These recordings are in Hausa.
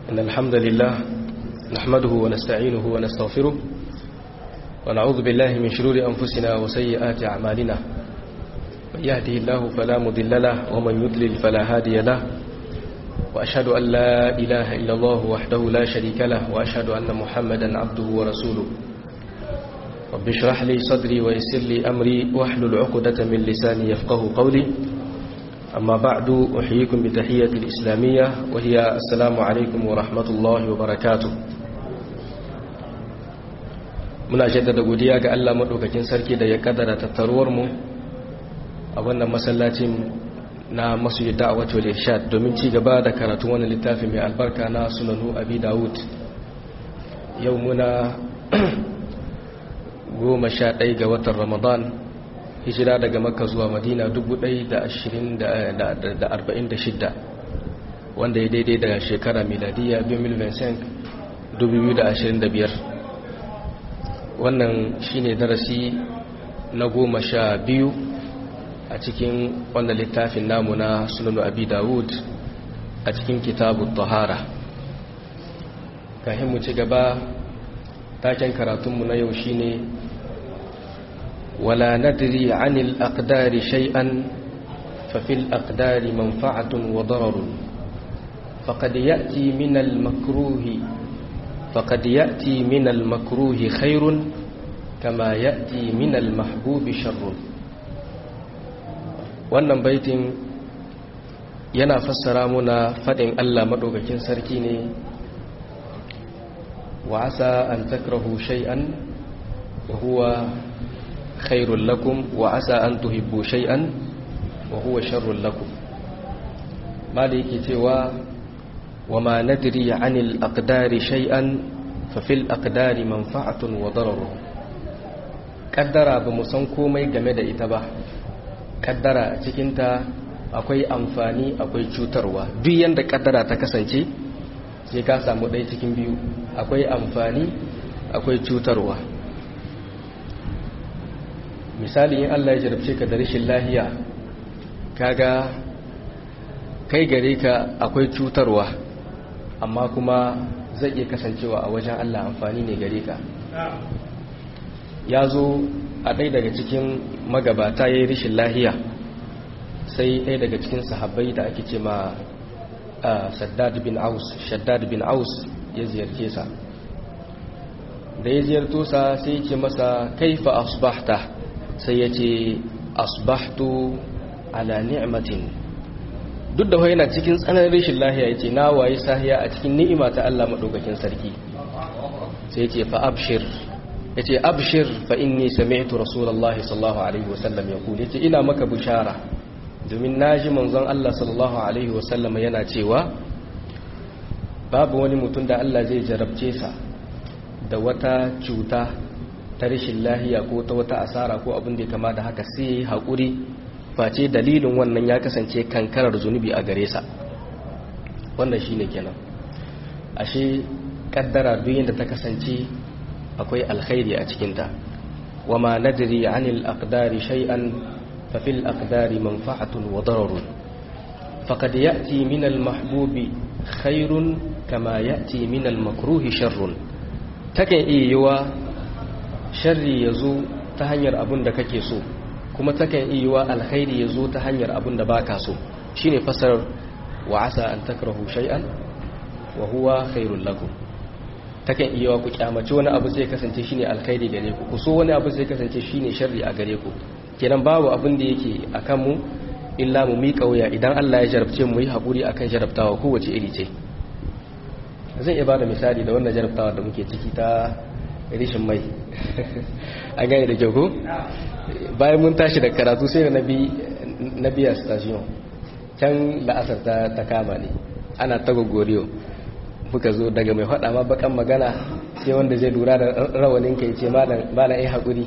إن الحمد لله نحمده ونستعينه ونستغفره ونعوذ بالله من شرور أنفسنا وسيئات أعمالنا من يهده الله فلا مضل له ومن يضلل فلا هادي له وأشهد أن لا إله إلا الله وحده لا شريك له وأشهد أن محمدا عبده ورسوله رب اشرح لي صدري ويسر لي أمري واحلل عقدة من لساني يفقه قولي أما بعد أحييكم بتحية الإسلامية وهي السلام عليكم ورحمة الله وبركاته. muna jaddada godiya ga Allah madaukakin sarki da ya kaddara tattaruwar mu a wannan masallacin na Masjid Da'wat wal Irshad domin ci gaba da karatu wannan littafi mai albarka na Sunanu Abi Dawud. Yau muna 11 ga watan Ramadan, hijira daga Makka zuwa Madina 1446 wanda ya daidai da shekara miladiya 2025. Wannan shine darasi na 12 a cikin wannan littafin namu na Sunan Abi Dawud a cikin Kitabut Tahara. Kafin mu ci gaba, taken karatunmu na yau shine ولا ندري عن الأقدار شيئا ففي الأقدار منفعة وضرر فقد يأتي من المكروه خير كما يأتي من المحبوب شر. wannan baitin yana fassara muna fadin Allah madaukakin sarki ne, wa asa an takrahu shay'an wa huwa khairul lakum wa asa an tuhibbu shay'an wa huwa sharrul lakum. mali yake cewa wa ma nadri 'anil aqdari shay'an fa fil aqdari manfa'atun wa darar. kaddara ba mu san komai game da ita ba. kaddara cikin ta akwai amfani akwai cutarwa. duk yanda kaddara ta kasance sai ka samu ɗaya cikin biyu, akwai amfani akwai cutarwa. misali in Allah ya jarabce ka da rashin lahiya, kaga kai gare ka akwai cutarwa amma kuma zai iya kasancewa a wajen Allah amfani ne gare ka. ya zo a ɗaya daga cikin magabata ya yi rashin lahiya, sai ɗaya daga cikin sahabbai da ake ce ma shaddad bin aus ya ziyarce sa. da ya ziyarto sa sai ya ce masa kaifa asbahta, sai ya ce asbahtu ala ni'matin. duk da yana cikin tsananin rashin lahiya ya ce na waye sahiya a cikin ni'ima ta Allah madaukakin sarki. sai ya ce fa abshir, ya ce abshir fa inni sami'tu rasulullahi sallallahu alaihi wasallam yaqul, ya ce ina maka bishara domin naji manzon Allah sallallahu alaihi wasallam yana cewa babu wani mutum da Allah zai jarabce sa da wata cuta ta rashin lahiya ko ta wata asara ko abin da ya kama da haka sai haƙuri face dalilin wannan ya kasance kankarar zunubi a gare sa. wannan shine kenan. ashe kaddara duk yadda ta kasance akwai alkhairi a cikinta. wama nadri anil aqdari shay'an fa fil aqdari manfa'atun wa dararun faqad ya'ti min al mahbubi khairun kama ya'ti min al makruhi sharrun. takan iya yiwa sharri ya zo ta hanyar abin da kake so, kuma takan iya wa alkhairi ya zo ta hanyar abin da baka so. shine fasarar wa asa an takrahu shay'an wa huwa khairul lakum. takan iya wa ku kyamace wani abu sai kasance shine alkhairi gare ku, ku so wani abu sai kasance shine sharri a gare ku. kenan babu abin da yake akan mu illa mu miƙa wuya. idan Allah ya jarabce mu yi hakuri akan jarabtawa kowace iri ce. zan iya bada misali da wannan jarabtawa da muke ciki ta rishin mai. an gane da kyau ko? bayan mun tashi da karatu sai da na biya station can la'asar ta kama ne, ana ta gogoriyo. muka zo daga mai faɗa ma bakan magana sai wanda zai lura da rawanin kai ce malam ai haƙuri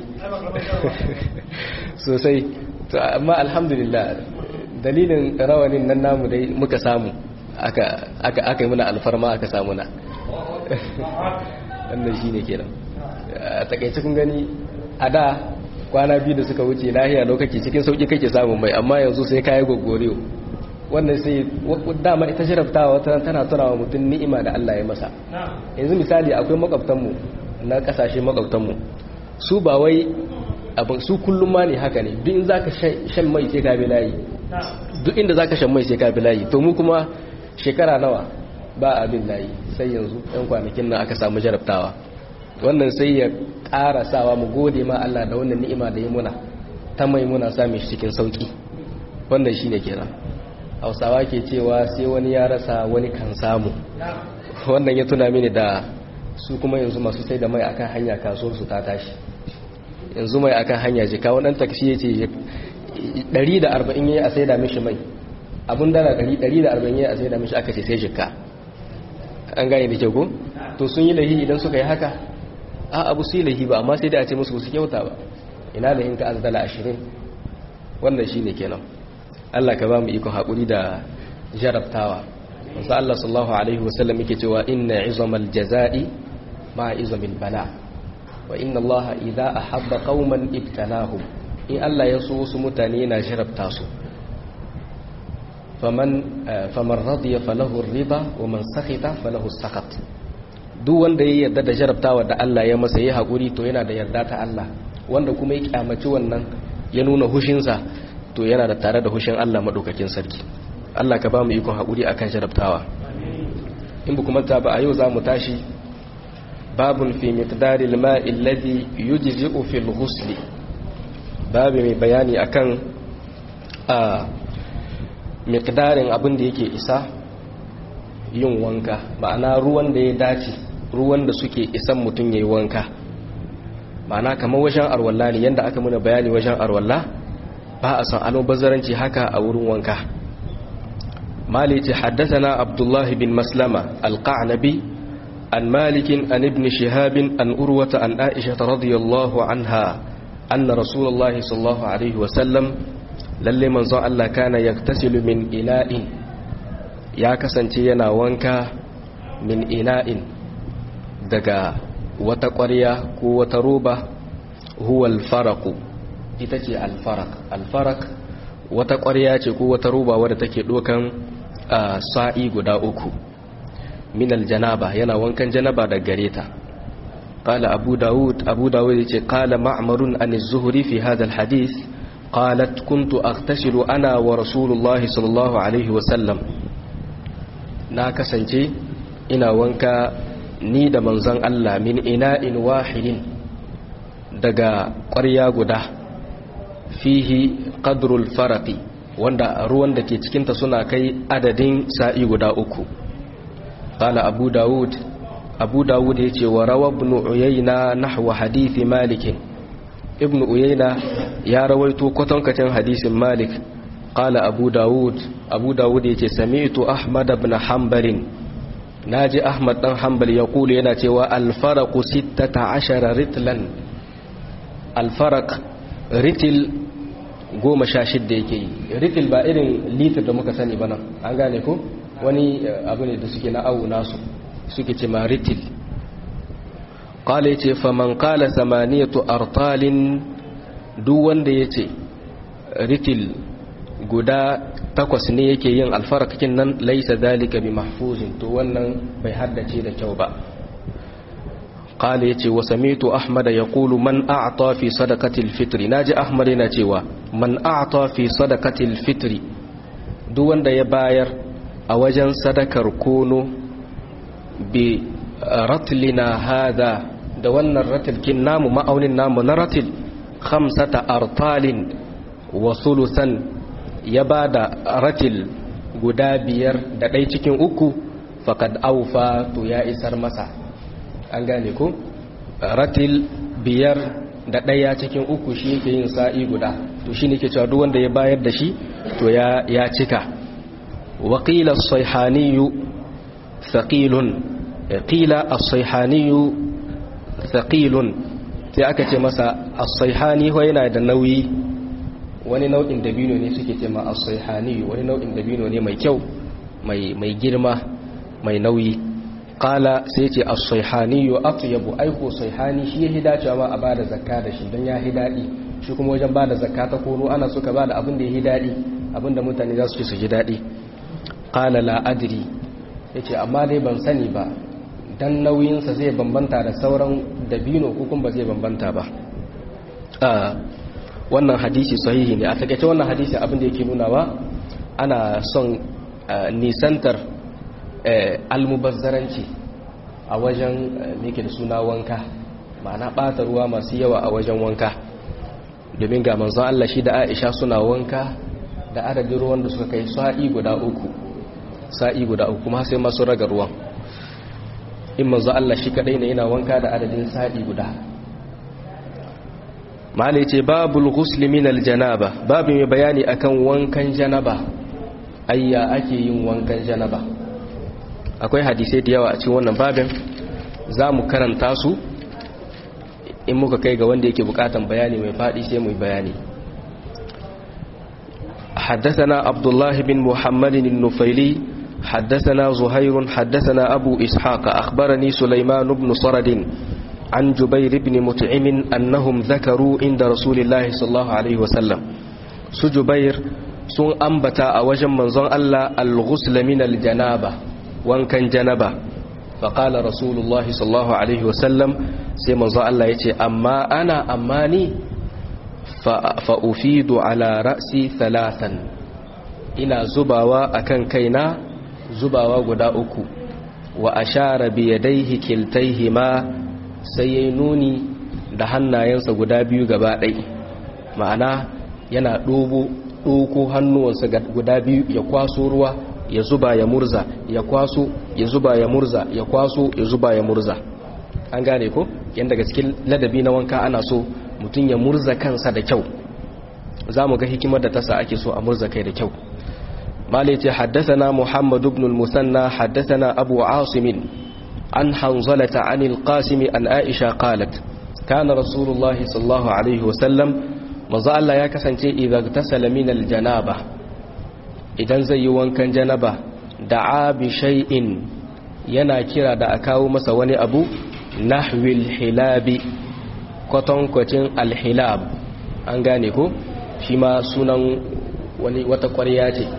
sosai. to amma alhamdulillah dalilin rawanin nan namu dai muka samu aka yi muna alfarma aka samu na wannan shi ne kenan. a takaice kun gani a da kwana biyu da suka wuce lahiya lokaci cikin sauki kake samun mai, amma yanzu sai kayi gogoriyo wannan sai dama ita jarabtawa wata tana tunawa mutum ni'ima da Allah ya masa. Yanzu misali akwai makwabtanmu na kasashe makwabtanmu su ba wai abin su kullum ma ne haka ne, duk in zaka shan mai sai ka bi layi, duk inda zaka shan mai sai ka bi layi. To mu kuma shekara nawa ba abin layi, sai yanzu ɗan kwanakin nan aka samu jarabtawa. Wannan sai ya ƙara sawa mu gode ma Allah da wannan ni'ima da ya muna ta mai muna same shi cikin sauki. Wannan shine kenan Hausawa ke cewa sai wani ya rasa wani kan samu. Wannan ya tuna mini da su kuma yanzu masu sai da mai akan hanya kasuwar su ta tashi. Yanzu mai akan hanya jika wannan taksi yace 140 yayi a sai da mishi mai, abun dala 140 yayi a sai da mishi aka ce sai jikka. An gane da ke ko to sun yi lahi idan suka yi haka a abu su yi lahi ba, amma sai da a ce musu su kyauta ba. Ina da in ka azdala 20. wannan shine kenan. Allah ka ba mu iko haƙuri da jarabtawa. Wasu Allah sallallahu alaihi wasallam yake cewa inna izamal jaza'i ma izamil bala, wa inna Allah idza ahabba qauman ibtalahum. In Allah ya so wasu mutane yana jarabta su. faman radiya falahu ar-ridha wa man sakhita falahu as-sakhat. Duk wanda ya yarda da jarabtawa da Allah ya masa yayi haƙuri to yana da yarda ta Allah. Wanda kuma ya kyamaci wannan ya nuna hushinsa to yana da tare da hushin Allah madaukakin sarki. Allah ka ba mu ikon haƙuri akan jarabtawa. In ba kuma ta ba a yau za mu tashi babun fi miqdaril ma'i alladhi yujzi'u fil ghusl. Babu mai bayani akan miqdarin abin da yake isa yin wanka, ma'ana ruwan da ya dace, ruwan da suke isan mutum yayi wanka. Ma'ana kamar wajen arwalla ne, yanda aka muna bayani wajen arwalla ba a san almubazzaranci haka a wurin wanka. Malik haddathana Abdullah bin Maslama al-Qa'nabi an Malik an ibn Shihab an Urwata an Aisha radhiyallahu anha anna Rasulullah sallallahu alaihi wa sallam lalle manzo Allah kana yaktasilu min ina'in, ya kasance yana wanka min ina'in daga wata ƙwarya ko wata roba, huwa al-faraq, ita ce al-faraq wata ƙwarya ce ko wata roba wadda take dokan sa'i guda 3 min al-janaba, yana wankan janaba da gareta. qala abu daud yace qala ma'marun an az-zuhri fi hadha al-hadith qalat kuntu aghtasilu ana wa rasulullahi sallallahu alaihi wa sallam, na kasance ina wanka ni da manzon Allah min ina'in wahidin daga ƙwarya guda, fihi qadrul faraqi, wanda ruwan da ke cikinta suna kai adadin sa'i guda 3. qala abu dawud yace wa rawa ibn uyayna nahwa hadisi malik, ibn uyayna ya rawaito kwatankacin hadisin malik. qala abu dawud yace sami'tu ahmad ibn hanbal, naji ahmad dan hanbal ya kula yana cewa al-faraq 16 ritlan, al-faraq ritil 16 yake yi. Ritil ba irin litir da muka sani ba nan, an gane ko wani abu ne da suke na awu nasu suke ce ma ritil. qala yace faman qala 8 artalin, duk wanda yace ritil guda 8 ne yake yin alfarakakin nan, laisa zalika bi mahfuzin, to wannan bai haddace da kyau ba. qala yace wa samitu ahmad yaqulu man a'ta fi sadaqatil fitri, naji ahmad yana cewa man a'ta fi sadaqatil fitri, duk wanda ya bayar a wajen sadakar kono, bi ratlina hada, da wannan ratilkin namu, ma'aunin namu na ratil, 5 artalin wa thuluthan, ya ba da ratil guda 5 da ɗai cikin 3, faƙad aufa, to ya isar masa. An gane ko ratil 5 da ɗaya cikin 3 shi yake yin sa'i guda, to shi ne ke cewa duk wanda ya bayar da shi to ya cika. waƙila as-sayhaniyu thaqilun, qila as-sayhaniyu thaqilun, sai aka ce masa as-sayhani ho yana da nauyi, wani nau'in dabino ne suke ce ma as-sayhani, wani nau'in dabino ne mai kyau, mai girma, mai nauyi. qala sai ce as-sayhani atyabu, aiko sayhani shi ya dacewa ma a bada zakka da shi don ya hidadi. Shi kuma wajen bada zakka ta kono ana suka bada abin da ya hidadi, abin da mutane za su ci su ji dadi. qala la adri yace amma dai ban sani ba dan nauyinsa zai bambanta da sauran dabino ko kuma ba zai bambanta ba. Wannan hadisi sahihi ne. A takaice wannan hadisi abin da yake nunawa ana son nisantar almubazzaranci a wajen yake da suna wanka, ma'ana ɓata ruwa masu yawa a wajen wanka, domin ga manzon Allah shi da Aisha suna wanka da adadin ruwan da suka kai sa'i guda uku kuma sai masu raga ruwan. In manzon Allah shi kadai ne yana wanka da adadin sa'i guda. malai ce babul ghusl min aljanaba, babu mai bayani akan wankan janaba. Ayya ake yin wankan janaba. Akwai hadisai da yawa a cikin wannan babin, za mu karanta su in muka kai ga wanda yake bukatan bayani mai fadi sai mu yi bayani. حدثنا عبد الله بن محمد النفيلي حدثنا زهير حدثنا أبو إسحاق أخبرني سليمان بن صرد عن جبير بن مطعم أنهم ذكروا عند رسول الله صلى الله عليه وسلم. سجبير سن أنبتا أوجم منظر الله الغسل من الجنابة وان كان جنبة. فقال رسول الله صلى الله عليه وسلم سي منظر الله يتي أما أنا أماني فأفيد على رأسي ثلاثا إنا زباوا أكن كينا زباوا قداؤكو وأشار بيديه كلتيهما سينوني دهنا ينسى قدابيو قبائي معنا yana ɗoko hannuwansa guda biyu ya kwaso ruwa ya zuba ya murza ya kwaso ya zuba ya murza ya kwaso ya zuba ya murza. An gane ko yanda daga cikin ladabi na wanka ana so mutum ya murza kansa da kyau. za mu ga hikimar da tasa ake so a murza kai da kyau. malai ce haddathana Muhammad ibn al-Musanna haddathana Abu Asim an Hanzalata an al-Qasim an Aisha qalat kana Rasulullah sallallahu alaihi wasallam manzo Allah ya kasance idan tasala min al-janaba idan zai yi wankan janaba da'a bi shay'in yana kira da a kawo masa wani abu nahwil hilabi kwatankwacin al-hilab. An gane ko shi ma sunan wata ƙwarya ce.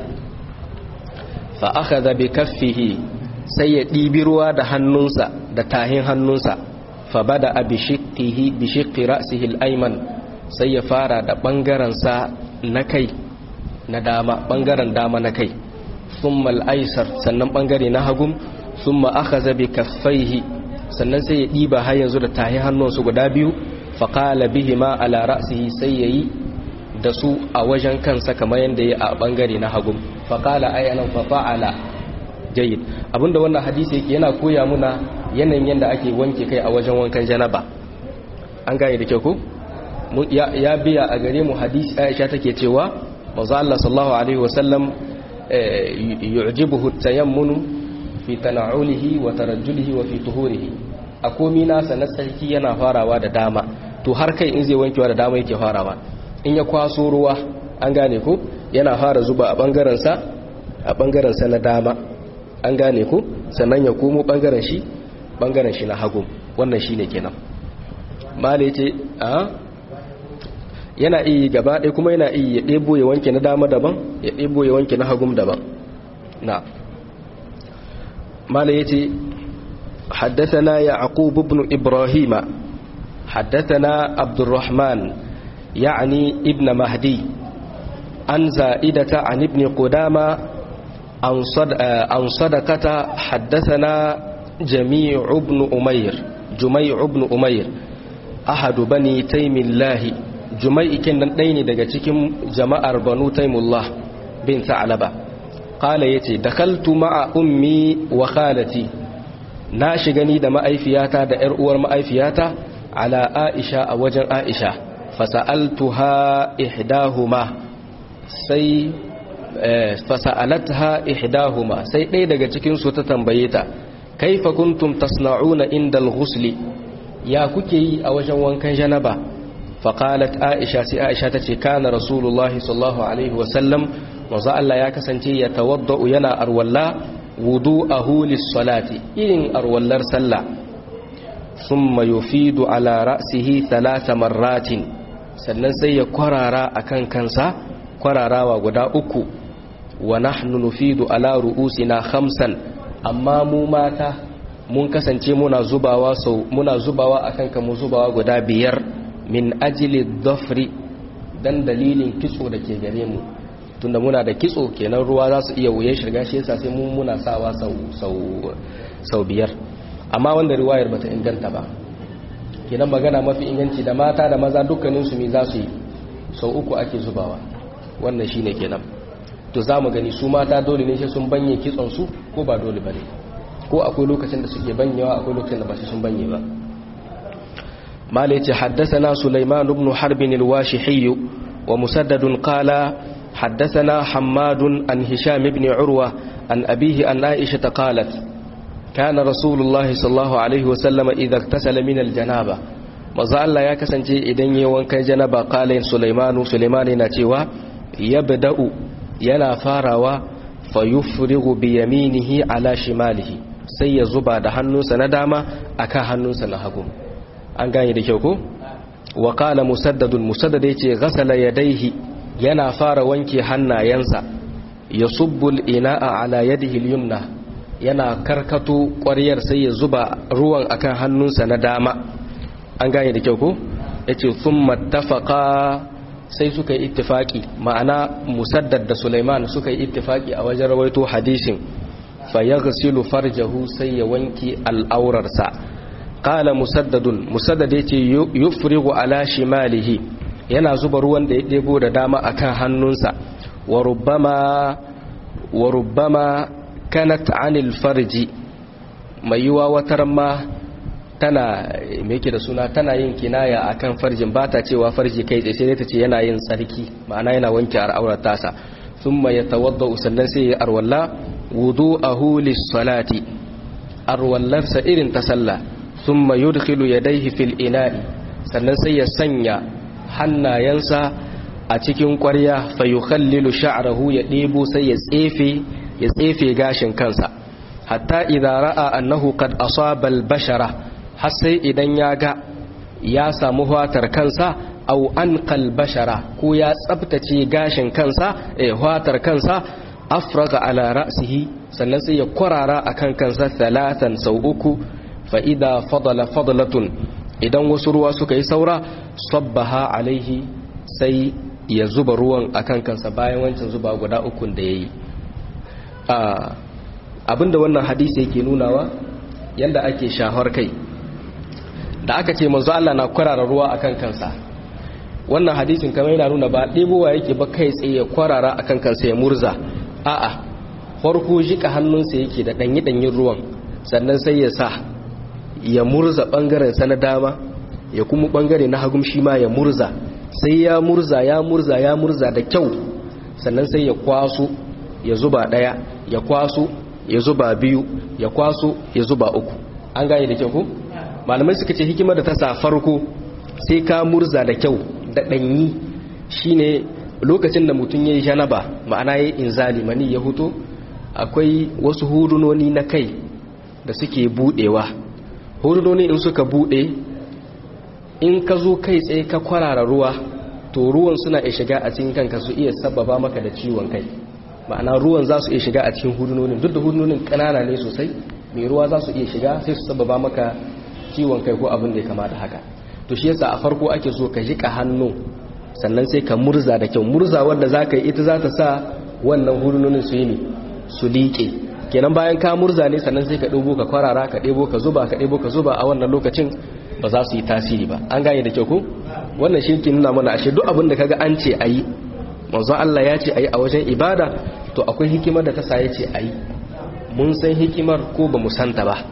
fa akhadha bi kaffihi sai ya ɗibi ruwa da hannunsa da tahin hannunsa. fa bada bi shiqqi ra'sihi al-ayman sai ya fara da bangaren sa na kai na dama, bangaren dama na kai. thumma al-aysar sannan bangare na hagum. thumma akhadha bi kaffaihi sannan sai ya ɗiba har yanzu da tahin hannunsa guda biyu. fa qala bihima ala ra'sihi sai yayi da su a wajen kansa kamar yadda ya a bangare na hagu. faƙala ayyanan fafa'ala jayyid. Abinda wannan hadisi yake yana koya muna yanayin yadda ake wanke kai a wajen wankan janaba. An gane da kyau ko ya biya a gare mu hadisi Aisha take cewa manzo Allah sallallahu alaihi wasallam yu'jibuhu at-tayammunu fi tana'ulihi wa tarajjulihi wa fi tuhurihi. A komi nasa na tsarki yana farawa da dama, to har kai in zai wankewa da dama yake farawa. In ya kwaso ruwa, an gane ko yana fara zuba a bangarensa na dama, an gane ko sannan ya komo bangaren shi na hagu. Wannan shine kenan. Mali ce yana iya gaba ɗaya kuma yana iya ya ɗebo ya wanke na dama daban, ya ɗebo ya wanke na hagu daban. Na Mali yace حدثنا يعقوب بن إبراهيم حدثنا عبد الرحمن يعني ابن مهدي عن زائدة عن ابن قدامة عن صدقة حدثنا جميع بن أمير أحد بني تيم الله. جميع كان دين daga cikin jama'ar banu taimullah bin Tha'laba. قال يتي دخلت مع أمي وخالتي na shiga ni da ma'aifiyata da ‘yar uwar ma'aifiyata ala Aisha a wajen Aisha. fasa'alatuha ihdahuma sai ɗaya daga cikinsu ta tambaye ta kaifa kuntum tasna'una inda al-ghusli, ya kuke yi a wajen wankan janaba. faqalat Aisha sai Aisha ta ce kana rasulullahi sallallahu alaihi wasallam manzo Allah ya kasance ya tawaddau yana arwalla wudu'ahu lis-salati irin arwallar sallah. thumma yufidu ala ra'sihi 3 marratin sannan sai ya kwarara akan kansa kwararawa guda 3. wa nahnu nufidu ala ru'usina khamsan amma mu mata mun kasance muna zubawa akan kamu zubawa guda 5 min ajli dhafri dan dalilin kitso da ke gare mu tunda muna da kitso kenan ruwa za su iya wuye shirga shi yasa sai muna sawa sau 5 amma wanda riwayar bata inganta ba kenan magana mafi inganci da mata da maza dukkanin su mi za su yi sau 3 ake zubawa wannan shine kenan to za mu gani su mata dole ne sai sun banye kitson su ko ba dole bane ko akwai lokacin da suke banyewa akwai lokacin da ba su sun banye ba mala yace haddathana Sulaiman ibn Harb al-Washihi wa Musaddad qala haddathana Hammad an Hisham ibn Urwa an abihi an Aisha qalat kana Rasulullah sallallahu alaihi wa sallam idha iktasala min al-janaba maza Allah ya kasance idan yayin wankan janaba qala Sulaiman yana cewa yabda'u yana farawa fayufrigu bi yaminihi ala shimalihi sai ya zuba da hannunsa na dama akan hannunsa na hagu an gane da kyau ko wa qala musaddad yace ghasala yadayhi yana fara wanke hannayensa yasubbu al-ina'a ala yadihi al-yumna yana karkato ƙwaryar sai ya zuba ruwan akan hannunsa na dama an gane da kyau ko yace thumma tafaqa sai suka yi ittifaki ma'ana musaddad da Sulaiman suka yi ittifaki a wajen rawaito hadisin fa yaghsilu farjahu sai ya wanke al'aurarsa qala musaddad yace yufrigu ala shimalihi yana zuba ruwan da ya debo da dama akan hannunsa wa rubbama kanat anil farji mai yiwa watar ma tana me yake da suna tana yin kinaya akan farjin ba ta cewa farji kai tsaye sai ta ce yana yin tsarki ma'ana yana wanke al'aurar tasa thumma yatawadda sannan sai ya arwalla wudu'ahu lis-salati arwallarsa irin ta sallah thumma yudkhilu yadayhi fil ina'i sannan sai ya sanya hannayensa a cikin ƙwarya fa yukhallilu sha'rahu ya debo sai ya tsefe gashin kansa hatta idza ra'a annahu qad asaba al-bashara har sai idan ya ga ya samu watar kansa au an kalbashara ko ya tsabtace gashin kansa watar kansa afraga ala ra'sihi sannan sai ya kwarara akan kansa 3 sau 3 fa idza fadala fadlatun idan wasu ruwa suka yi saura sabbaha alaihi sai ya zuba ruwan akan kansa bayan wancan zuba guda 3 da yayi abinda wannan hadisi yake nunawa yanda ake shahar kai da aka ce manzo Allah na kwarara ruwa akan kansa wannan hadisin kamar yana nuna ba ɗebowa yake ba kai tsaye ya kwarara akan kansa ya murza a'a farko jika hannunsa yake da danyi ruwan sannan sai ya sa ya murza bangaren sa na dama ya kuma bangare na hagum shi ma ya murza sai ya murza da kyau sannan sai ya kwaso ya zuba daya ya kwaso ya zuba biyu ya kwaso ya zuba 3 an gane da kyau ko malamai suka ce hikimar da ta sa farko sai ka murza da kyau da danyi shine lokacin da mutum yayi janaba ma'ana yayi inzali mani ya huto akwai wasu hudunoni na kai da suke budewa hudunoni in suka bude in ka zo kai tsaye ka kwarara ruwa to ruwan suna iya shiga a cikin kanka su iya sababa maka da ciwon kai ma'ana ruwan za su iya shiga a cikin hudunonin duk da hudunonin kanana ne sosai mai ruwa za su iya shiga sai su sababa maka ciwon kai ko abin da ya kama da haka to shi yasa a farko ake so ka jika hannu sannan sai ka murza da kyau murza wanda za ka yi ita za ta sa wannan hudunonin su yi ne su liƙe kenan bayan ka murza ne sannan sai ka ɗebo ka kwarara ka ɗebo ka zuba a wannan lokacin ba za su yi tasiri ba an gane da kyau ko wannan shi ke nuna mana ashe duk abin da kaga an ce ayi manzon Allah ya ce ayi a wajen ibada to akwai hikimar da ta sa ya ce ayi mun san hikimar ko ba mu santa ba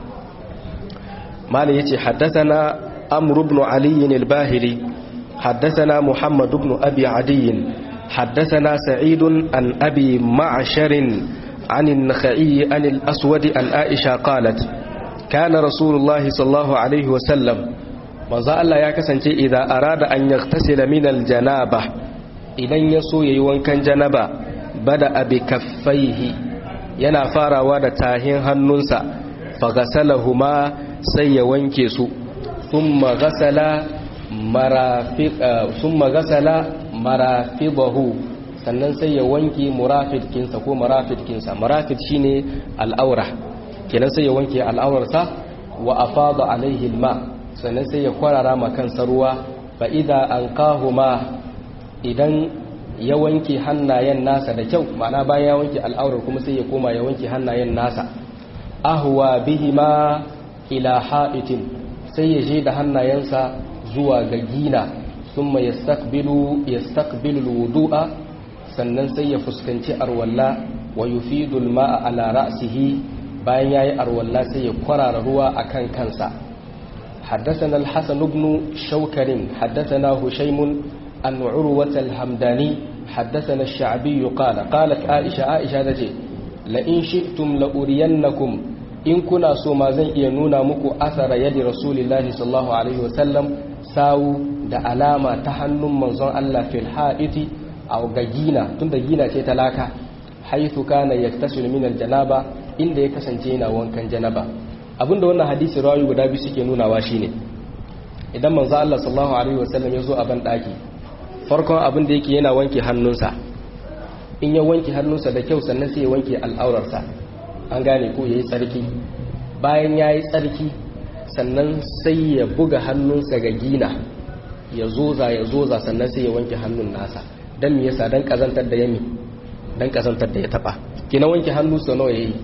malai yace haddathana amr ibn ali al-bahili haddathana muhammad ibn abi adi haddathana sa'id an abi ma'shar عن النخعي عن الأسود عن عائشة قالت كان رسول الله صلى الله عليه وسلم manzo Allah ya kasance idan arada an yaghtasila min aljanaba idan yaso yayi wankan janaba bada abi kaffaihi yana farawa da tahin hannunsa fa ghasalahuma sai ya wanke su thumma ghasala marafidahu sannan sai ya wanke murafidkinsa ko marafidkinsa. Marafid shine al'aura, kenan sai ya wanke al'aurarsa. Wa afada alaihi alma, sannan sai ya kwarara ma kansa ruwa. Fa idza anqahuma, idan ya wanke hannayen nasa da kyau, ma'ana bayan ya wanke al'aurar kuma sai ya koma ya wanke hannayen nasa. Ahwa bihima ila ha'itin, sai ya je da hannayensa zuwa ga gina. Thumma yastaqbilu alwudu'a, sannan sai ya fuskanci arwalla. Wa yufidu alma'a ala ra'sihi, bayan yayi arwalla sai ya kwarara ruwa akan kansa. حدثنا الحسن بن شوكر حدثنا هشيم عن عروة الحمداني حدثنا الشعبي قالت عائشة تجي لئن شئتم لأرينكم إن كنا سوما زن ينونا مكو أثر يد رسول الله صلى الله عليه وسلم ساو دا علامة تحنم منظر الله في الحائط أو جينا تند جينا تلاكا حيث كان يغتسل من الجنابة إن دي كسنتينا وانكن جنابة. Abinda wannan hadisi rawi guda biyu suke nunawa shine idan manzo Allah sallallahu alaihi wasallam ya zo a ban daki, farkon abin da yake yana wanke hannunsa. In ya wanke hannunsa da kyau sannan sai ya wanke al'aurarsa, an gane ko yayi tsarki. Bayan yayi tsarki sannan sai ya buga hannunsa ga gina, ya zoza sannan sai ya wanke hannun nasa. Dan me yasa? Dan kazantar da yami, dan kazantar da ya taba. Kina wanke hannu sau nawa yayi?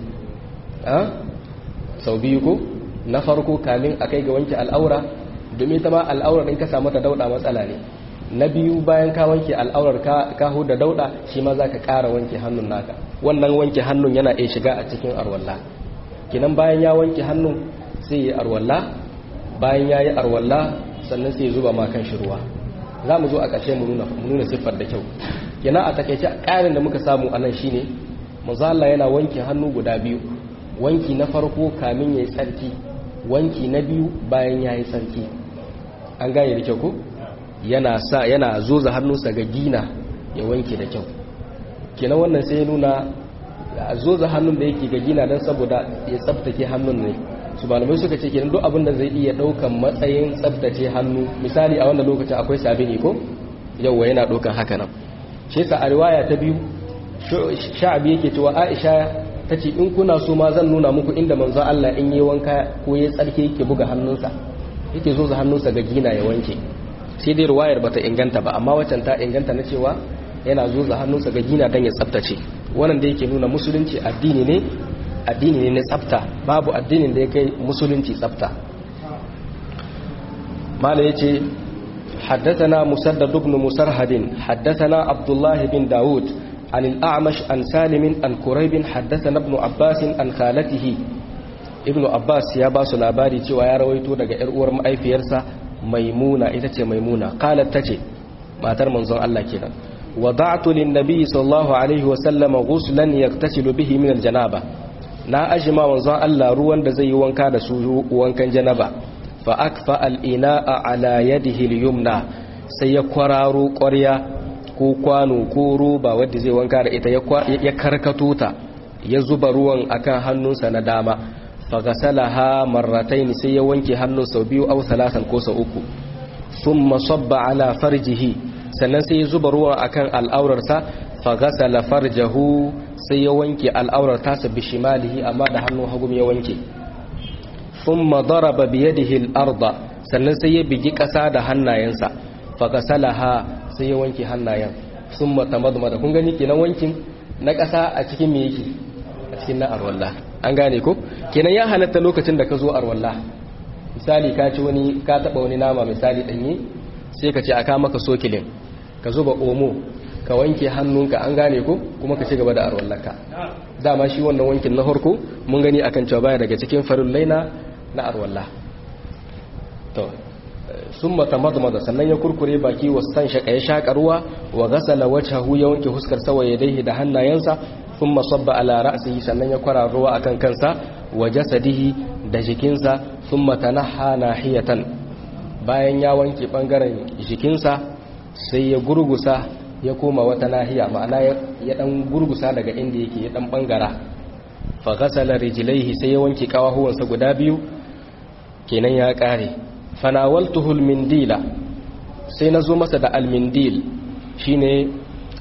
Sau biyu ko? Na farko kamin akai ga wanke al'aura, domin ta ma al'aurar in ka samu ta dauda matsala ne. Na biyu bayan ka wanke al'aurar ka huda dauda, shi ma zaka ƙara wanke hannun naka. Wannan wanke hannun yana iya shiga a cikin arwalla. Kinan bayan ya wanke hannun sai ya arwalla, bayan ya yi arwalla sannan sai ya zuba ma kan shi ruwa. Za mu zo a ƙarshe mu nuna siffar da kyau. Kinan a takaice ƙarin da muka samu anan shine manzo Allah yana wanke hannu guda biyu. Wanki na farko kamin ya yi tsarki, wanki na biyu bayan ya yi tsarki. An gane da kyau ko? Yana zoza hannunsa ga gina ya wanke da kyau. Kenan wannan sai ya nuna zoza hannun da yake ga gina don saboda ya tsabtace hannun ne. Su malamai suka ce kenan duk abin da zai iya daukan matsayin tsabtace hannu, misali a wannan lokacin akwai sabini ko? Yawwa yana daukan haka nan. Shi yasa a riwaya ta biyu Sha'abi yake cewa Aisha ta ce in kuna so ma zan nuna muku inda manzo Allah in yi wanka ko ya tsarki yake buga hannunsa, yake zo hannunsa ga gina ya wanke. Sai dai ruwayar bata inganta ba, amma waccan ta inganta na cewa yana zo hannunsa ga gina dan ya tsaftace. Wannan da yake nuna musulunci addini ne na tsafta, babu addinin da ya kai musulunci tsafta. mala yace حدثنا مسدد بن مسرهد حدثنا عبد الله بن داود عن الأعمش عن سالم عن كريب حدثنا ابن عباس عن خالته. ابن عباس يا باس labari cewa ya rawaito daga ƴar uwar mahaifiyarsa Maimuna, ita ce Maimuna. Qalat tace, matar manzon Allah kenan, wada'tu lin-nabi sallallahu alaihi wa sallam ghuslan yaktasilu bihi min al-janaba. Na ajima manzon Allah ruwan da zai yi wanka da su, wankan janaba. Fa akfa al-ina'a ala yadihi al-yumna, sai ya kwararo ƙwarya ko kwano ko roba wadda zai wanka da ita ya karkato ta, ya zuba ruwan akan hannunsa na dama. faghasalaha marratayn, sai ya wanke hannun sau biyu aw salasan ko sau uku. thumma sabba ala farjihi, sannan sai ya zuba ruwan akan al'aurarsa. faghasala farjahu, sai ya wanke al'aurar tasa bishimalihi, amma da hannun hagu ya wanke. thumma daraba bi yadihi al-arda, sannan sai ya bigi kasa da hannayensa. faghasalaha, sai ya wanke hannayen. thumma tamadmada, kun gani kenan wankin na kasa a cikin me yake? A cikin na arwallah. An gane ko? Kenan ya halatta lokacin da ka zo arwallah, misali ka ci wani, ka taba wani nama misali danye, sai ka ce aka maka sokilin, ka zuba omo, ka wanke hannunka, an gane ko? Kuma ka ci gaba da arwallarka. Dama shi wannan wankin na harko mun gani akan cewa baya daga cikin farillai na arwallah. To summa tamadmada, sannan ya kurkure baki, wasan shaka ya shaka ruwa, wa ghasala wajhahu, ya wanke huskar sa, wa yadayhi da hannayensa. thumma sabba ala ra'sihi, sannan ya kwara ruwa akan kansa, wa jasadihi da jikinsa. thumma tanaha nahiyatan, bayan ya wanke bangaren jikinsa sai ya gurgusa, ya koma wata nahiya, ma'ana ya dan gurgusa daga inda yake, ya dan bangara. fa ghasala rijlaihi, sai ya wanke kawahuwansa guda biyu, kenan ya kare. fanawaltuhu almindila, sai nazo masa da almindil, shine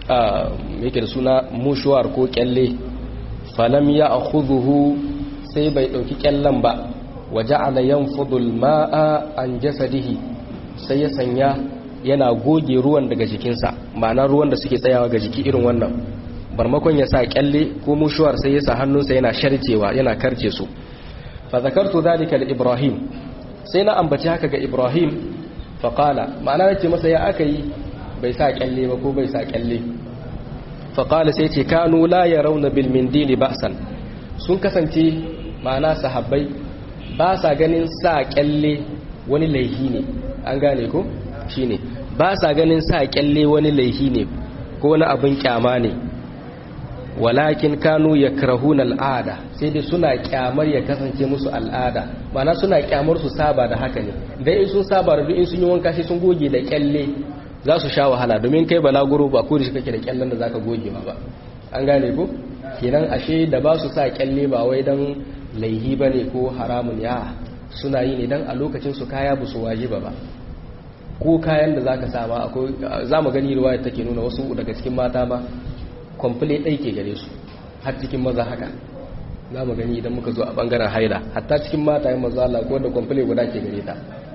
yake da suna mushuwar ko kyalle falam ya akhudhuhu sai bai dauki kyallen ba waja'ala yanfudu al-ma'a an jasadihi sai ya sanya yana goge ruwan daga jikinsa ma'ana ruwan da suke tsayawa ga jiki irin wannan barmakon ya sa kyalle ko mushuwar sai ya sa hannunsa yana sharcewa yana karce su fa zakartu dhalika li Ibrahim sai na ambaci haka ga Ibrahim fa qala ma'ana yace masa ya akai bai sa kyalle ba ko bai sa kyalle fa qala sai ce kanu la yarawna bil mindili ba'san sun kasance ma'ana sahabbai ba sa ganin sa kyalle wani laihi ne an gane ko shine ba sa ganin sa kyalle wani laihi ne ko wani abin kyama ne walakin kanu yakrahuna al'ada sai dai suna kyamar ya kasance musu al'ada ma'ana suna kyamar su saba da haka ne dan in sun saba da in sun yi wanka sai sun goge da kyalle za su sha wahala domin kai balaguro ba ko da shi kake da kyallen da zaka goge ba an gane ko kenan ashe da ba su sa kyalle ba wai dan laihi bane ko haramun ya suna yi ne dan a lokacin su kaya ba su wajiba ba ko kayan da zaka sa ma akwai zamu gani riwaya take nuna wasu daga cikin mata ba complete ɗai ke gare su har cikin maza haka za mu gani idan muka zo a ɓangaren haida hatta cikin mata yin maza Allah ko da complete guda ke gare ta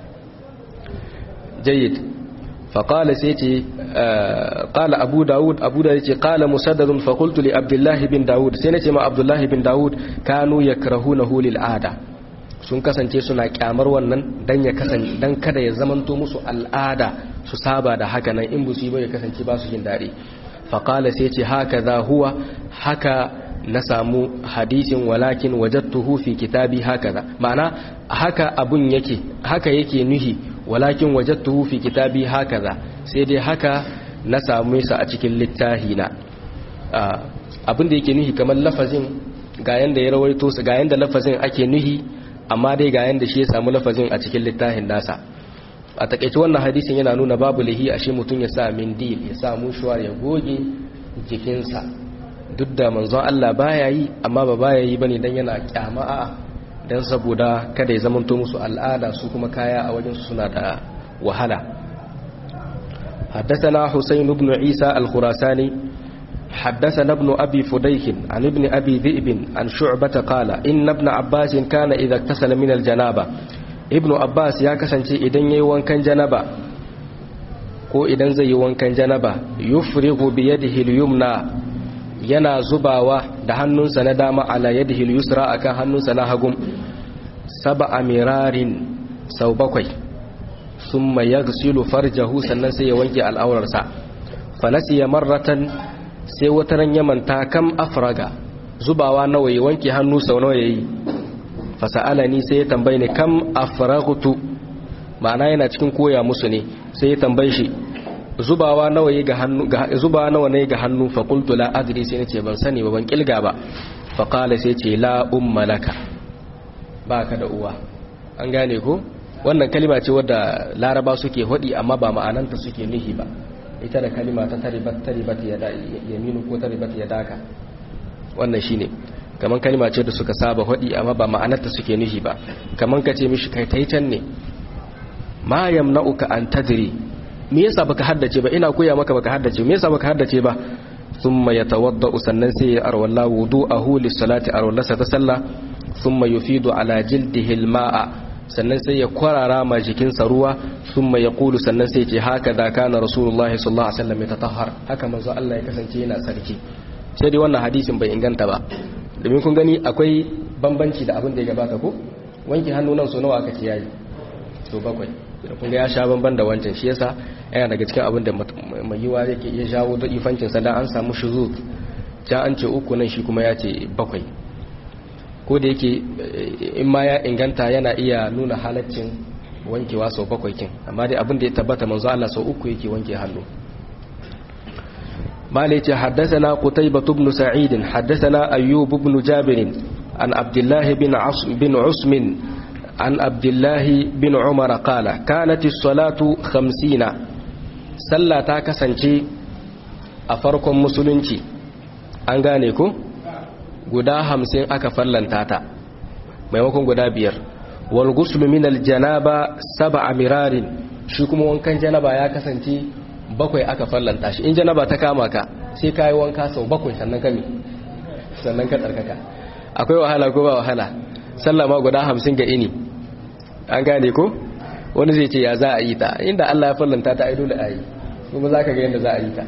jayyid faƙala sai ce ƙala abu dawud ya ce ƙala musaddadun fakultu li abdullahi bin dawud sai na ce ma abdullahi bin dawud kanu ya karahu na hulil ada sun kasance suna kyamar wannan dan ya kasance dan kada ya zamanto musu al'ada su saba da haka nan in busu ya kasance ba su jin daɗi faƙala sai ce haka za huwa haka na samu hadisin walakin wajattuhu fi kitabi haka za ma'ana haka abun yake haka yake nuhi walakin wajattuhu fi kitabi haka za sai dai haka na samu sa a cikin littafi na abin da yake nuhi kamar lafazin ga yanda ya rawaito su ga yanda lafazin ake nuhi amma dai ga yanda shi ya samu lafazin a cikin littafin nasa a takaice wannan hadisin yana nuna babu lahi ashe mutum ya sa mindil ya sa mushuwar ya goge jikinsa duk da manzon Allah baya yi amma ba baya yi bane dan yana kyama dan saboda kada ya zamanto musu al'ada su kuma kaya a wajen su suna da wahala حدثنا حسين بن عيسى الخراساني حدثنا ابن أبي فديك عن ابن أبي ذئب عن شعبة قال إن ابن عباس كان إذا اغتسل من الجنابة ibnu abbas ya kasance idan yayi wankan janaba ko idan zai yi wankan janaba yufrigu bi yadihi al-yumna yana zubawa da hannunsa na dama ala yadihi al-yusra akan hannunsa na hagun sab'a mirarin sau bakwai thumma yaghsilu farjahu sannan sai ya wanke al'aurarsa fa nasiya marratan sai wataran yamanta kam afraga zubawa nawa ya wanke hannu sau nawa yayi fasa'alani sai ya tambaye ni kam afraghtu ma'ana yana cikin koya musu ne sai ya tambaye shi zubawa nawa ne ga hannu fa qultu la adri sai nace ban sani ba ban kilga ba fa qala sai ce la umma laka baka da uwa an gane ko wannan kalima ce wadda laraba suke hodi amma ba ma'ananta suke nihi ba ita da kalima ta taribat yaminu ko taribat yadaka wannan shine kaman kalima ce da suka saba hodi amma ba ma'anarta suke nufi ba kaman ka ce mishi kai taitan ne ma yamna'uka an tadri me yasa baka haddace ba ina koya maka baka haddace me yasa baka haddace ba thumma yatawadda sannan sai ya arwalla wudu'ahu lis-salati arwallasa ta sallah thumma yufidu ala jildihi al-ma'a sannan sai ya kwarara ma jikinsa ruwa thumma yaqulu sannan sai ce haka da kana rasulullahi sallallahu alaihi wasallam yatatahhar haka manzo Allah ya kasance yana sarki sai dai wannan hadisin bai inganta ba domin kun gani akwai bambanci da abin da ya gabata ko wanke hannu nan so nawa aka ce yayi so bakwai kun ga ya sha bamban da wancan shi yasa yana daga cikin abin da mai yiwa yake iya jawo da ifancin sa dan an samu shuzuz ja an ce uku nan shi kuma ya ce bakwai ko da yake in ma ya inganta yana iya nuna halaccin wankewa sau bakwai kin amma dai abin da ya tabbata manzo Allah sau uku yake wanke hannu مالك حدثنا قتيبة بن سعيد حدثنا أيوب بن جابر عن عبد الله بن عصم عن عبد الله بن عمر قال كانت الصلاة 50 صلى تاكسنشي أفركم مسلنشي أنغانيكم قدا 50 أكفلن تاتا ما يوكم قدا بير والغسل من الجنابة 7 مرار شكم وان كان جنابة يا كسنشي bakwai aka fallanta shi in janaba ta kama ka sai ka yi wanka sau 7 sannan ka tsarkaka. Akwai wahala ko ba wahala? Sallah ma guda 50 ga ini, an gane ko? Wani zai ce ya za a yi ta, inda Allah ya fallanta ta ai dole a yi, kuma za ka ga yadda za a yi ta.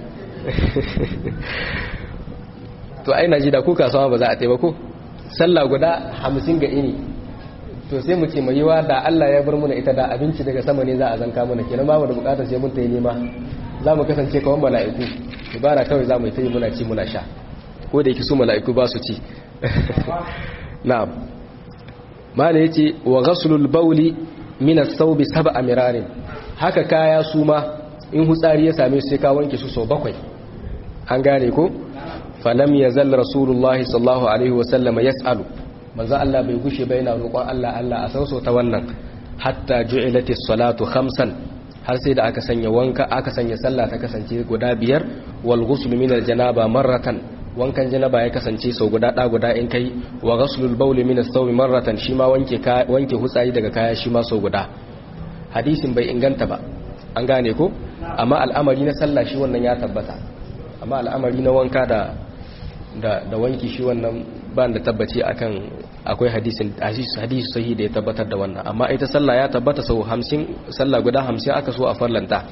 To ai na ji da ku kasuwa ba za a taimako sallah guda 50 ga ini, to sai mu ce mai yiwa da Allah ya bar muna ita da abinci daga sama ne za a zanka muna, kenan ba mu da bukatar sai mun ta yi nema, za mu kasance kawai mala'iku, ibara kawai za mu yi ta yi muna ci muna sha, ko da yake su mala'iku ba su ci. Na'am, mala yace wa ghaslul bawli min as-sawb 7 mirarin, haka kaya su ma in hutsari ya same su sai ka wanke su sau 7, an gane ko? Falam yazal rasulullahi sallallahu alaihi wasallam yas'alu, manzo Allah bai gushe ba yana roƙon Allah a sauso ta wannan, hatta ju'ilatis salatu 5, har sai da aka sanya wanka, aka sanya sallah ta kasance guda 5, wal ghusl min al janaba marratan, wankan janaba ya kasance sau guda in kai, wa ghaslul bawl min as-sawb marratan, shi ma wanke hutsari daga kaya shi ma sau guda. Hadisin bai inganta ba, an gane ko? Amma al'amari na sallah shi wannan ya tabbata, amma al'amari na wanka da wanki shi wannan ba da tabbaci akan akwai hadisi sahihi da ya tabbatar da wannan, amma ita sallah ya tabbata sau 50, sallah guda 50 aka so a farlanta.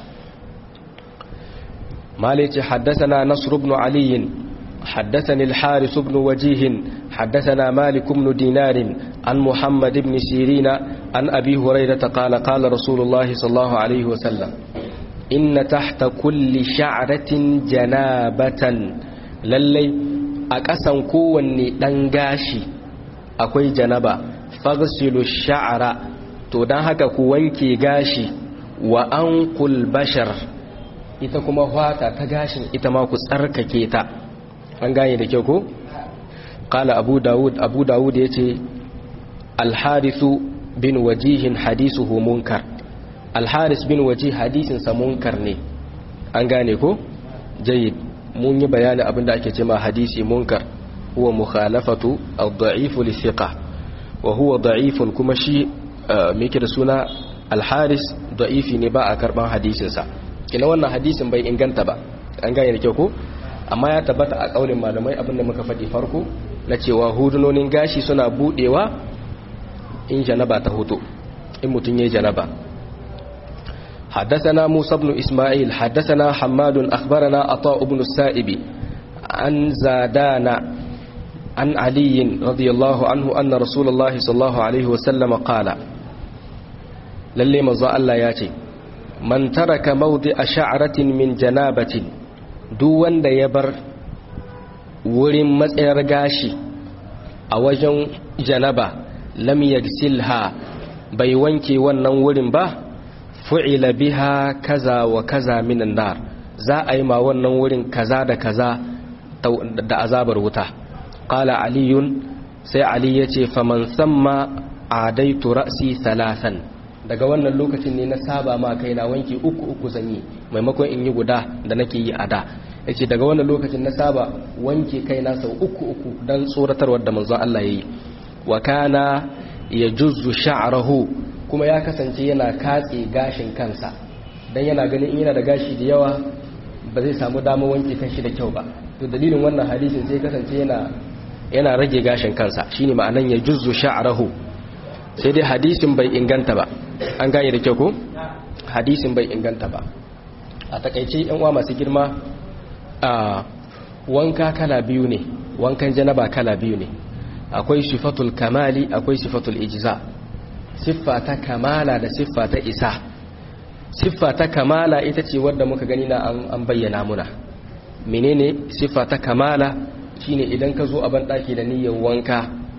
مالك حدثنا نصر بن علي حدثني الحارث بن وجيه حدثنا مالك بن دينار عن محمد بن سيرين عن أبي هريرة قال قال رسول الله صلى الله عليه وسلم إن تحت كل شعرة جنابة للي أكسن كوني دنغاشي أكوي جنابة فاغسلوا الشعر تدهك كوانكي غاشي وأنقل البشر ita kuma fata ta gashin ita ma ku tsarkake ta, an gane da kyau ko? Qala abu dawud yace al-harithu bin wajihin hadithuhu munkar, al-haris bin wajih hadisin sa munkar ne, an gane ko? Jayyid, mun yi bayani abinda ake cewa hadisi munkar, huwa mukhalafatu ad-da'if li thiqa, wa huwa da'ifun, kuma shi me yake da suna al-haris da'ifi ne, ba a karban hadisin sa. Kina wannan hadisin bai inganta ba, an gane da kyau ko? Amma ya tabbata a kaulin malamai abinda muka faɗi farko na cewa hudunonin gashi suna budewa in janaba ta huto, in mutun yayi janaba. حدثنا موسى بن إسماعيل حدثنا حماد أخبرنا عطاء بن السائب عن زادان عن علي رضي الله عنه أن رسول الله صلى الله عليه وسلم قال للي مزا الله ياتي man taraka mawdi'a sha'ratin min janabatin, duk wanda ya bar wurin matsayar gashi a wajen janaba, lam yagsilha, bai wanke wannan wurin ba, fu'ila biha kaza wa kaza minan nar, za a yi ma wannan wurin kaza da kaza da azabar wuta. Qala aliyun, sai ali yace faman samma adaitu ra'si thalathan, daga wannan lokacin ne na saba ma kaina wanki uku zanyi maimakon in yi guda da nake yi a da. Yace daga wannan lokacin na saba wanke kaina sau uku dan tsoratarwar da manzon Allah yayi. Wa kana yajuzzu sha'rahu, kuma ya kasance yana katse gashin kansa, dan yana ganin in yana da gashi da yawa ba zai samu damar wanke kanshi da kyau ba. To dalilin wannan hadisin sai kasance yana rage gashin kansa, shine ma'anan yajuzzu sha'rahu. Sai dai hadisin bai inganta ba, an gane da kyau ko? Hadisin bai inganta ba. A takaice yan uwa masu girma, a wanka kala biyu ne, wankan janaba kala biyu ne, akwai sifatul kamali, akwai sifatul ijza. Siffa ta kamala da siffa ta isa. Siffa ta kamala ita ce wadda muka gani na an bayyana muna. Menene siffa ta kamala? Shine idan ka zo a ban daki da niyyar wanka,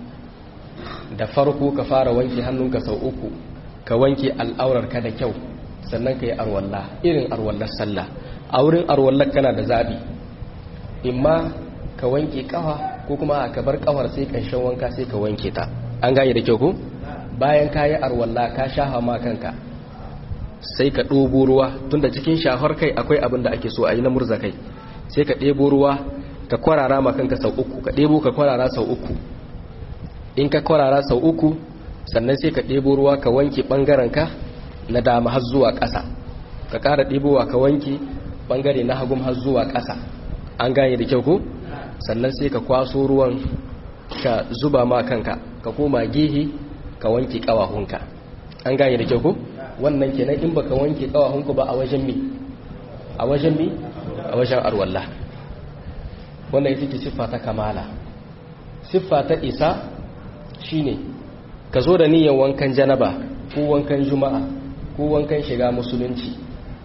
da farko ka fara wanke hannunka sau 3, ka wanke al'aurarka da kyau, sannan ka yi arwalla, irin arwallar sallah. A wurin arwallar kana da zaɓi, imma ka wanke ƙafa ko kuma ka bar ƙafar sai ƙanshin wanka sai ka wanke ta, an gane da kyau ko? Bayan ka yi arwalla ka shafa ma kanka, sai ka ɗobo ruwa, tunda cikin shafar kai akwai abin da ake so a yi na murza kai, sai ka ɗebo ruwa ka kwarara ma kanka sau 3, ka ɗebo ka kwarara sau 3. In ka kwarara sau 3, sannan sai ka ɗebo ruwa ka wanke ɓangarenka na dama har zuwa ƙasa, ka ƙara ɗebowa ka wanke ɓangare na hagun har zuwa ƙasa, an gane da kyau ko sannan sai ka kwaso ruwan ka zuba ma kanka ka koma gehe ka wanke kawahunka an gane da kyau ko wannan kenan in baka wanke kawahunku ba a wajen arwalla wannan ita ce siffa ta kamala. Siffa ta isa shine ka zo da niyyar wankan janaba ko wankan juma'a ko wankan shiga musulunci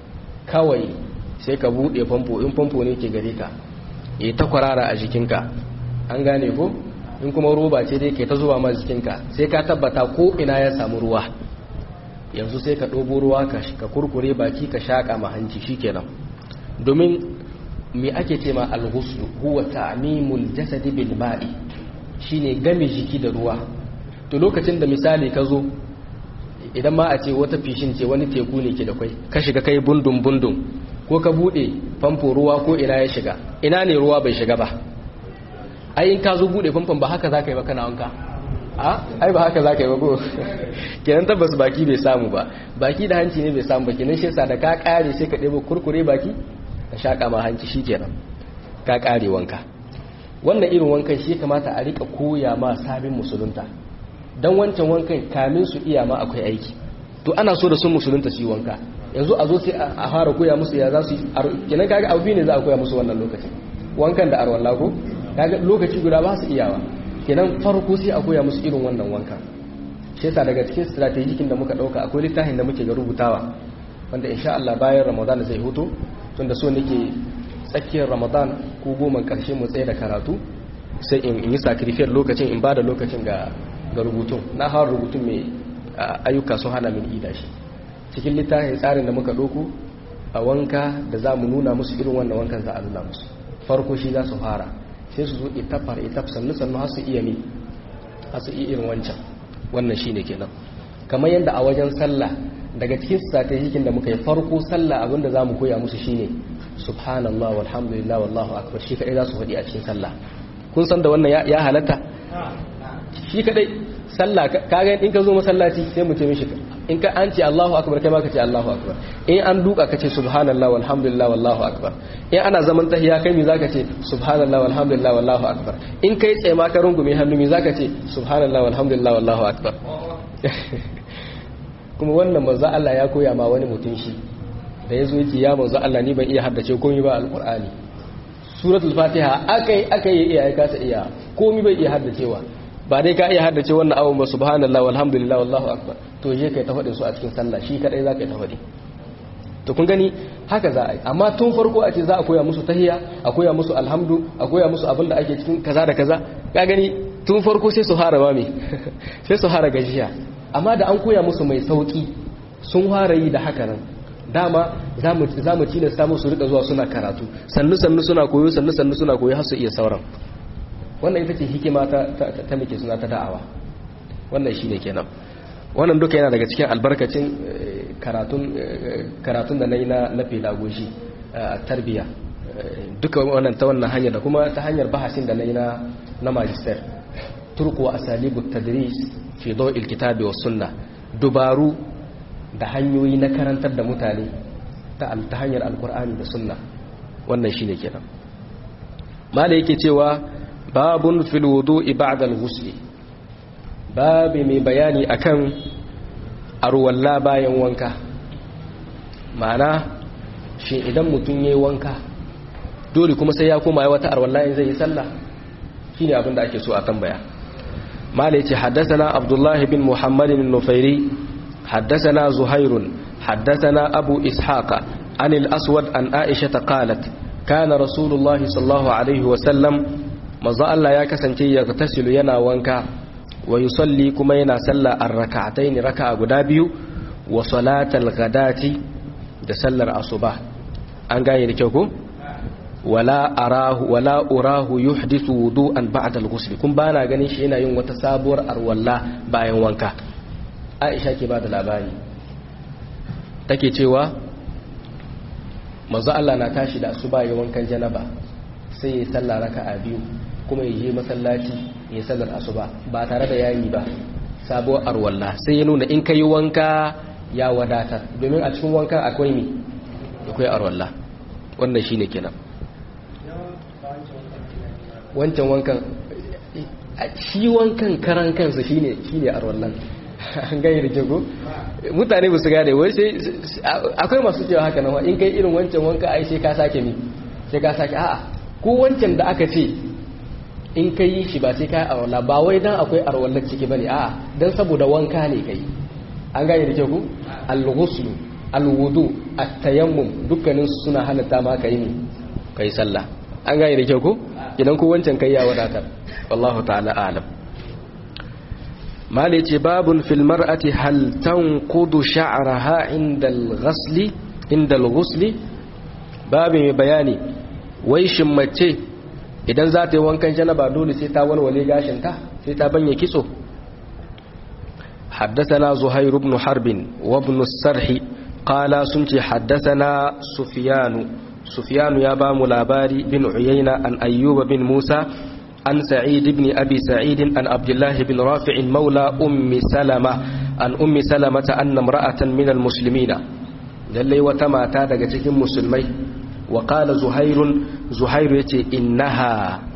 kawai sai ka bude famfo in famfo ne ke gare ka ta kwarara a jikinka an gane ko in kuma roba ce dai ke ta zuwa ma jikinka sai ka tabbata ko ina ya samu ruwa yanzu sai ka ɗobo ruwa ka kurkure baki ka shaƙa ma hanci shikenan. Domin me ake ce ma al-ghusl huwa ta'mimul jasadi bil ma'i shine game jiki da ruwa. To lokacin da misali ka zo idan ma a ce wata fishin ce wani teku ne ke da kai ka shiga kai bundun ko ka bude famfo ruwa ko ina ya shiga ina ne ruwa bai shiga ba ai in ka zo bude famfon ba haka zaka yi ba kana wanka ai ba haka zaka yi ba ko kenan tabbas baki bai samu ba baki da hanci ne bai samu ba kenan shi yasa da ka kare sai ka debo kurkure baki ka shaka ma hanci shikenan ka kare wanka. Wannan irin wankan shi kamata a rika koya ma sabin musulunta dan wancan wankan kamin su iya ma akwai aiki. To ana so da sun musulunta su yi wanka yanzu a zo sai a fara koya musu ya za su yi kenan kaga abu ne za a koya musu wannan lokacin wankan da arwalla ko kaga lokaci guda ba su iyawa kenan farko sai a koya musu irin wannan wankan. Shi yasa daga cikin strategikin da muka dauka akwai littafin da muke ga rubutawa wanda insha Allah bayan Ramadan zai huto tunda so nake tsakiyar Ramadan ko goma karshe mu tsaye da karatu sai in yi sacrifice lokacin in bada lokacin ga rubutun na har rubutun mai ayyuka sun hana min ida shi cikin littafin tsarin da muka ɗauko a wanka da za mu nuna musu irin wannan wankan za a nuna musu farko shi za su fara sai su zo etap sannu har su iya irin wancan wannan shi ne kenan. Kamar yadda a wajen sallah daga cikin strategikin da muka yi farko sallah abinda za mu koya musu shine subhanallah walhamdulillah wallahu akbar shi kadai za su faɗi a cikin sallah. Kun san da wannan ya halatta shi kadai sallah kaga in ka zo masallaci sai mu ce mishi in ka an ce Allahu akbar kai ma ka ce Allahu akbar in an duka ka ce subhanallah walhamdulillah wallahu akbar in ana zaman tahiyya kai mi zaka ce subhanallah walhamdulillah wallahu akbar in kai tsaye ma ka rungume hannu mi zaka ce subhanallah walhamdulillah wallahu akbar. Kuma wannan manzo Allah ya koya ma wani mutum shi da yazo yace ya manzo Allah ni ban iya haddace komai ba alqur'ani suratul fatiha akai iya kasa iya komai bai iya haddacewa ba dai ka iya haddace wannan abun ba subhanallah walhamdulillah wallahu akbar to je kai ta faɗin su a cikin sallah shi kadai zaka yi ta faɗi. To kun gani haka za a yi amma tun farko a ce za a koya musu tahiyya a koya musu alhamdu a koya musu abin da ake cikin kaza da kaza ka gani tun farko sai su fara ba me sai su fara gajiya. Amma da an koya musu mai sauki sun fara yi da haka nan dama za mu tilasta musu rika zuwa suna karatu sannu suna koyo sannu suna koyo har su iya sauran. Wannan ita ce hikima ta muke suna ta da'awa wannan shi ne kenan. Wannan duka yana daga cikin albarkacin karatun da na yi na pedagogy a tarbiya duka wannan ta wannan hanyar da kuma ta hanyar bahasin da na yi na magister turku wa asalibu tadris fi dawil kitabi was sunna dubaru da hanyoyi na karantar da mutane ta hanyar alkur'ani da sunna wannan shine kenan. mala yake cewa babun fil wudu'i ba'da al-ghusl babi mai bayani akan arwalla bayan wanka. Ma'ana shi idan mutum yayi wanka dole kuma sai ya koma ya wata arwalla in zai yi sallah shine abin da ake so a tambaya. mala yace haddathana abdullah bin muhammad bin nufairi haddathana zuhair haddathana abu ishaqa an al-aswad an aisha qalat kana rasulullahi sallallahu alaihi wa sallam manzo Allah ya kasance ya tasilu yana wanka wa yusalli kuma yana sallah ar-rak'atayn raka'a guda biyu wa salatal ghadati da sallar asuba. An gane da kyau ko wala urahu yuhdithu wudu'an ba'da al-ghusl kun bana ganin shi yana yin wata sabuwar arwalla bayan wanka. Aisha ke bada labari take cewa manzo Allah na tashi da asuba ya wankan janaba sai ya sallah raka'a biyu kuma ya je masallaci ya sallar asuba ba tare da yayi ba sabuwar arwalla sai ya nuna in kai wanka ya wadatar domin a cikin wanka akwai arwalla wannan shine kenan. wancan wankan shi wankan karan kansa shine arwallan an gani da kyau mutane ba su gane wai sai akwai masu cewa haka nan in kai irin wancan wanka ai sai ka sake a'a ko wancan da aka ce in kai yi shi ba sai ka arwalla ba wai dan akwai arwallar ciki bane a'a dan saboda wanka ne kai an gane da kyau al-ghusl al-wudu at-tayammum dukkanin suna halatta ma kai sallah an gane da kyau idan ko wancan kai ya wadatar wallahu ta'ala a'lam mali ce babun fil mar'ati hal tanqudu sha'raha inda al-ghusli babin mai bayani wai shin mace idan za ta yi wankan janaba dole sai ta walwale gashinta sai ta banye kitso حدثنا زهير بن حرب وابن السرح قال سنتي حدثنا سفيان يا بام لاباري بن عيينة عن أيوب بن موسى عن سعيد بن أبي سعيد عن عبد الله بن رافع مولى أم سلمة عن أم سلمة أن امرأة من المسلمين للي وتما تادق تكين مسلمي وقال زهير يتي إنها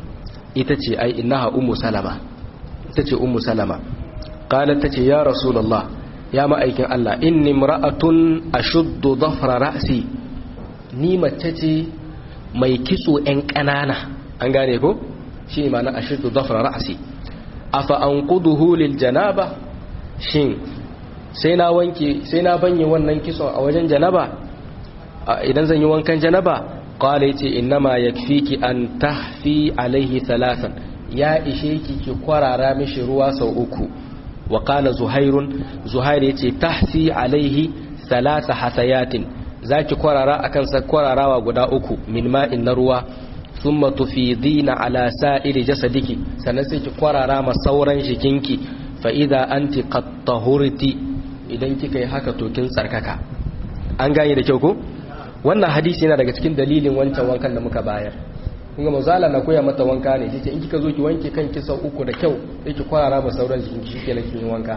أم سلمة تتي أم سلمة قالت تتي يا رسول الله يا مأيكن الله إني امرأة أشد ضفر رأسي ni mace ce mai kitso ‘yan ƙanana an gane ko shi ne mana a shirtu zafra ra'asi afa an kuduhu lil janaba shin sai na banye wannan kitson a wajen janaba idan zan yi wankan janaba qala yace innama yakfiki an tahfi alaihi thalathan ya ishe ki kwarara mishi ruwa sau uku wa qala zuhair yace tahfi alaihi thalatha hasayatin zaki kwarara akan sa kwararawa guda uku min ma'in na ruwa thumma tufidina ala sa'iri jasadiki sannan sai ki kwarara ma sauran jikinki fa idza anti qad tahurti idan kika yi haka to kin tsarkaka an gane da kyau ko wannan hadisi yana daga cikin dalilin wancan wankan da muka bayar kun ga mazala na koya mata wanka ne sai in kika zo ki wanke kanki sau uku da kyau sai ki kwarara ma sauran jikinki shikenan kin yi wanka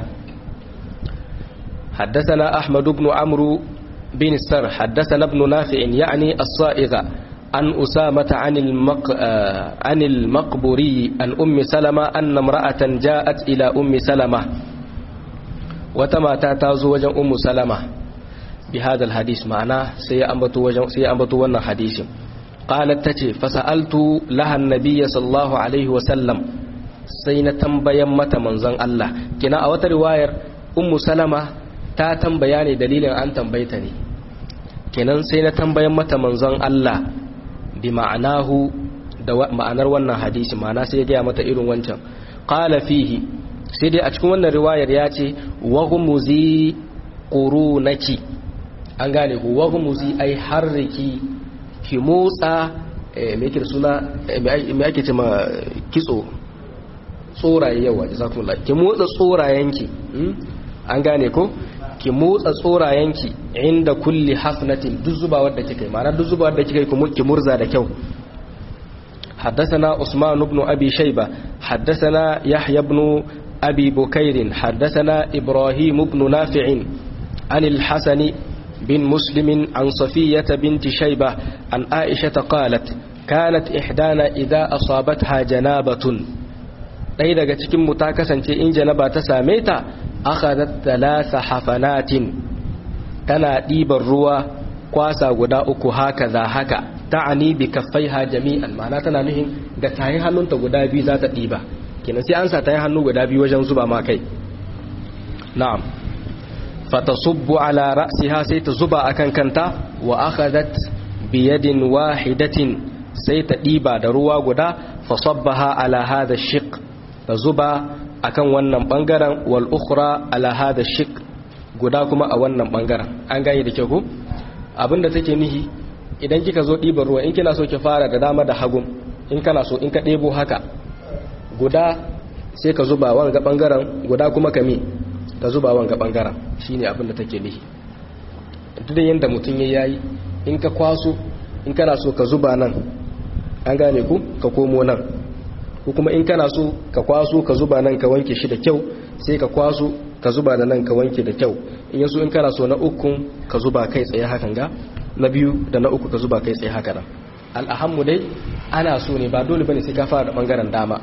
حدثنا أحمد بن عمرو بن السر حدثنا ابن نافع يعني الصائغة عن أسامة عن المقبوري عن أم سلمة أن امرأة جاءت إلى أم سلمة وتما تاتازو وجن أم سلمة بهذا الحديث معناه سيأنبتو ون حديث قالت تتي فسألت لها النبي صلى الله عليه وسلم سين تنبيا متى منزن الله كنا أوت رواية أم سلمة ta tambaya ne dalilin an tambayta ne kenan sai na tambayan mata manzon Allah bi ma'anahu da ma'anar wannan hadisi ma'ana sai ya ga mata irin wancan qala fihi sai dai a cikin wannan riwayar ya ce wa humuzi qurunaki an gane ku wa humuzi ai harriki ki motsa me yake suna me ake ce ma kitso tsoraye yawa jazakumullah ki motsa tsorayenki an gane ko ki motsa tsorayenki inda kulli hafnatin duk zubawar da kika yi ma'ana duk zubawar da kika yi ki murza da kyau حدثنا عثمان بن أبي شيبة حدثنا يحيى بن أبي بكير حدثنا إبراهيم بن نافع عن الحسن بن مسلم عن صفية بنت شيبة عن عائشة قالت كانت إحدانا إذا أصابتها جنابة ɗaya daga cikin mu ta kasance in janaba ta same ta akhadat thalatha hafanatin tana ɗiban ruwa kwasa guda uku haka za haka ta'ani bi kaffaiha jami'an ma'ana tana nuhin ga tayin hannunta guda biyu za ta ɗiba kenan sai an sa tayin hannu guda biyu wajen zuba ma kai na'am fatasubbu ala ra'siha sai ta zuba akan kanta wa akhadat bi yadin wahidatin sai ta ɗiba da ruwa guda fasabbaha ala hadha shiq ta zuba akan wannan bangaren wal ukhra ala hada shik guda kuma a wannan bangaren an gane da kyau ko abinda take nihi idan kika zo ɗiban ruwa in kina so ki fara da dama da hagun in kana so in ka ɗebo haka guda sai ka zuba wanga bangaren guda kuma kame ka zuba wanga bangaren shine abinda take nihi duk da yanda mutun yayi in ka kwaso in kana so ka zuba nan an gane ku ka komo nan ko kuma in kana so ka kwaso ka zuba nan ka wanke shi da kyau sai ka kwaso ka zuba da nan ka wanke da kyau in yaso in kana so na uku ka zuba kai tsaye hakan ga na biyu da na uku ka zuba kai tsaye haka nan al'ahammu dai ana so ne ba dole bane sai ka fara da bangaren dama.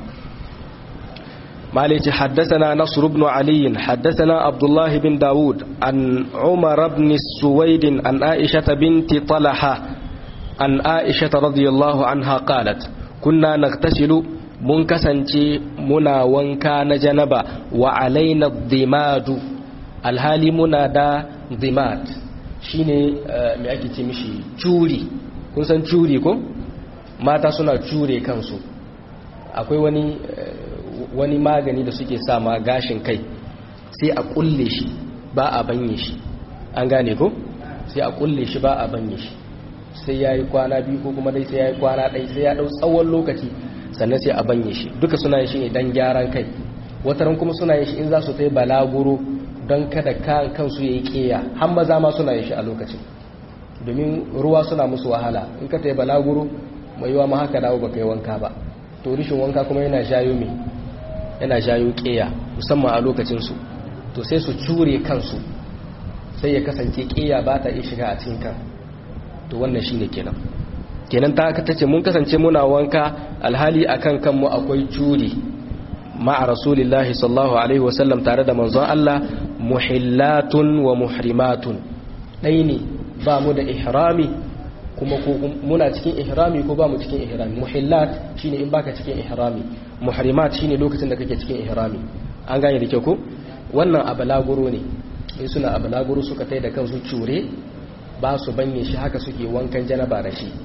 مالك حدثنا نصر بن علي حدثنا عبد الله بن داود عن عمر بن السويد عن عائشة بنت طلحة عن عائشة رضي الله عنها قالت كنا نغتسل منكسنتي منا وانكان جنبا وعلينا الضماد الهالي منا دا ضماد شيني ميأكي تمشي جوري kun san curi ko mata suna cure kansu akwai wani magani da suke sa ma gashin kai sai a kulle shi ba a banye shi an gane ko sai a kulle shi ba a banye shi sai yayi kwana biyu ko kuma dai sai yayi kwana ɗaya sai ya dau tsawon lokaci sannan sai a banye shi duka suna yin shi ne dan gyaran kai wataran kuma suna yin shi in za su tai balaguro don kada kansu yayi kiya har maza ma suna yin shi a lokacin domin ruwa suna musu wahala in ka tai balaguro mai yiwa ma haka dawo baka yi wanka ba to rishin wanka kuma yana jayo me yana jayo kiya musamman a lokacin su to sai su cure kansu sai ya kasance kiya ba ta iya shiga a cikin kan to wannan shine kenan ta tace mun kasance muna wanka alhali akan kanmu akwai curi ma'a rasulillahi sallallahu alaihi wasallam tare da manzon Allah muhillatun wa muhrimatun dai ne ba mu da ihrami kuma ko muna cikin ihrami ko ba mu cikin ihrami muhillat shine in baka cikin ihrami muhrimat shine lokacin da kake cikin ihrami an gane da kyau ko wannan abalaguro ne in suna abalaguro suka tai da kansu cure ba su banye shi haka suke wankan janaba da shi.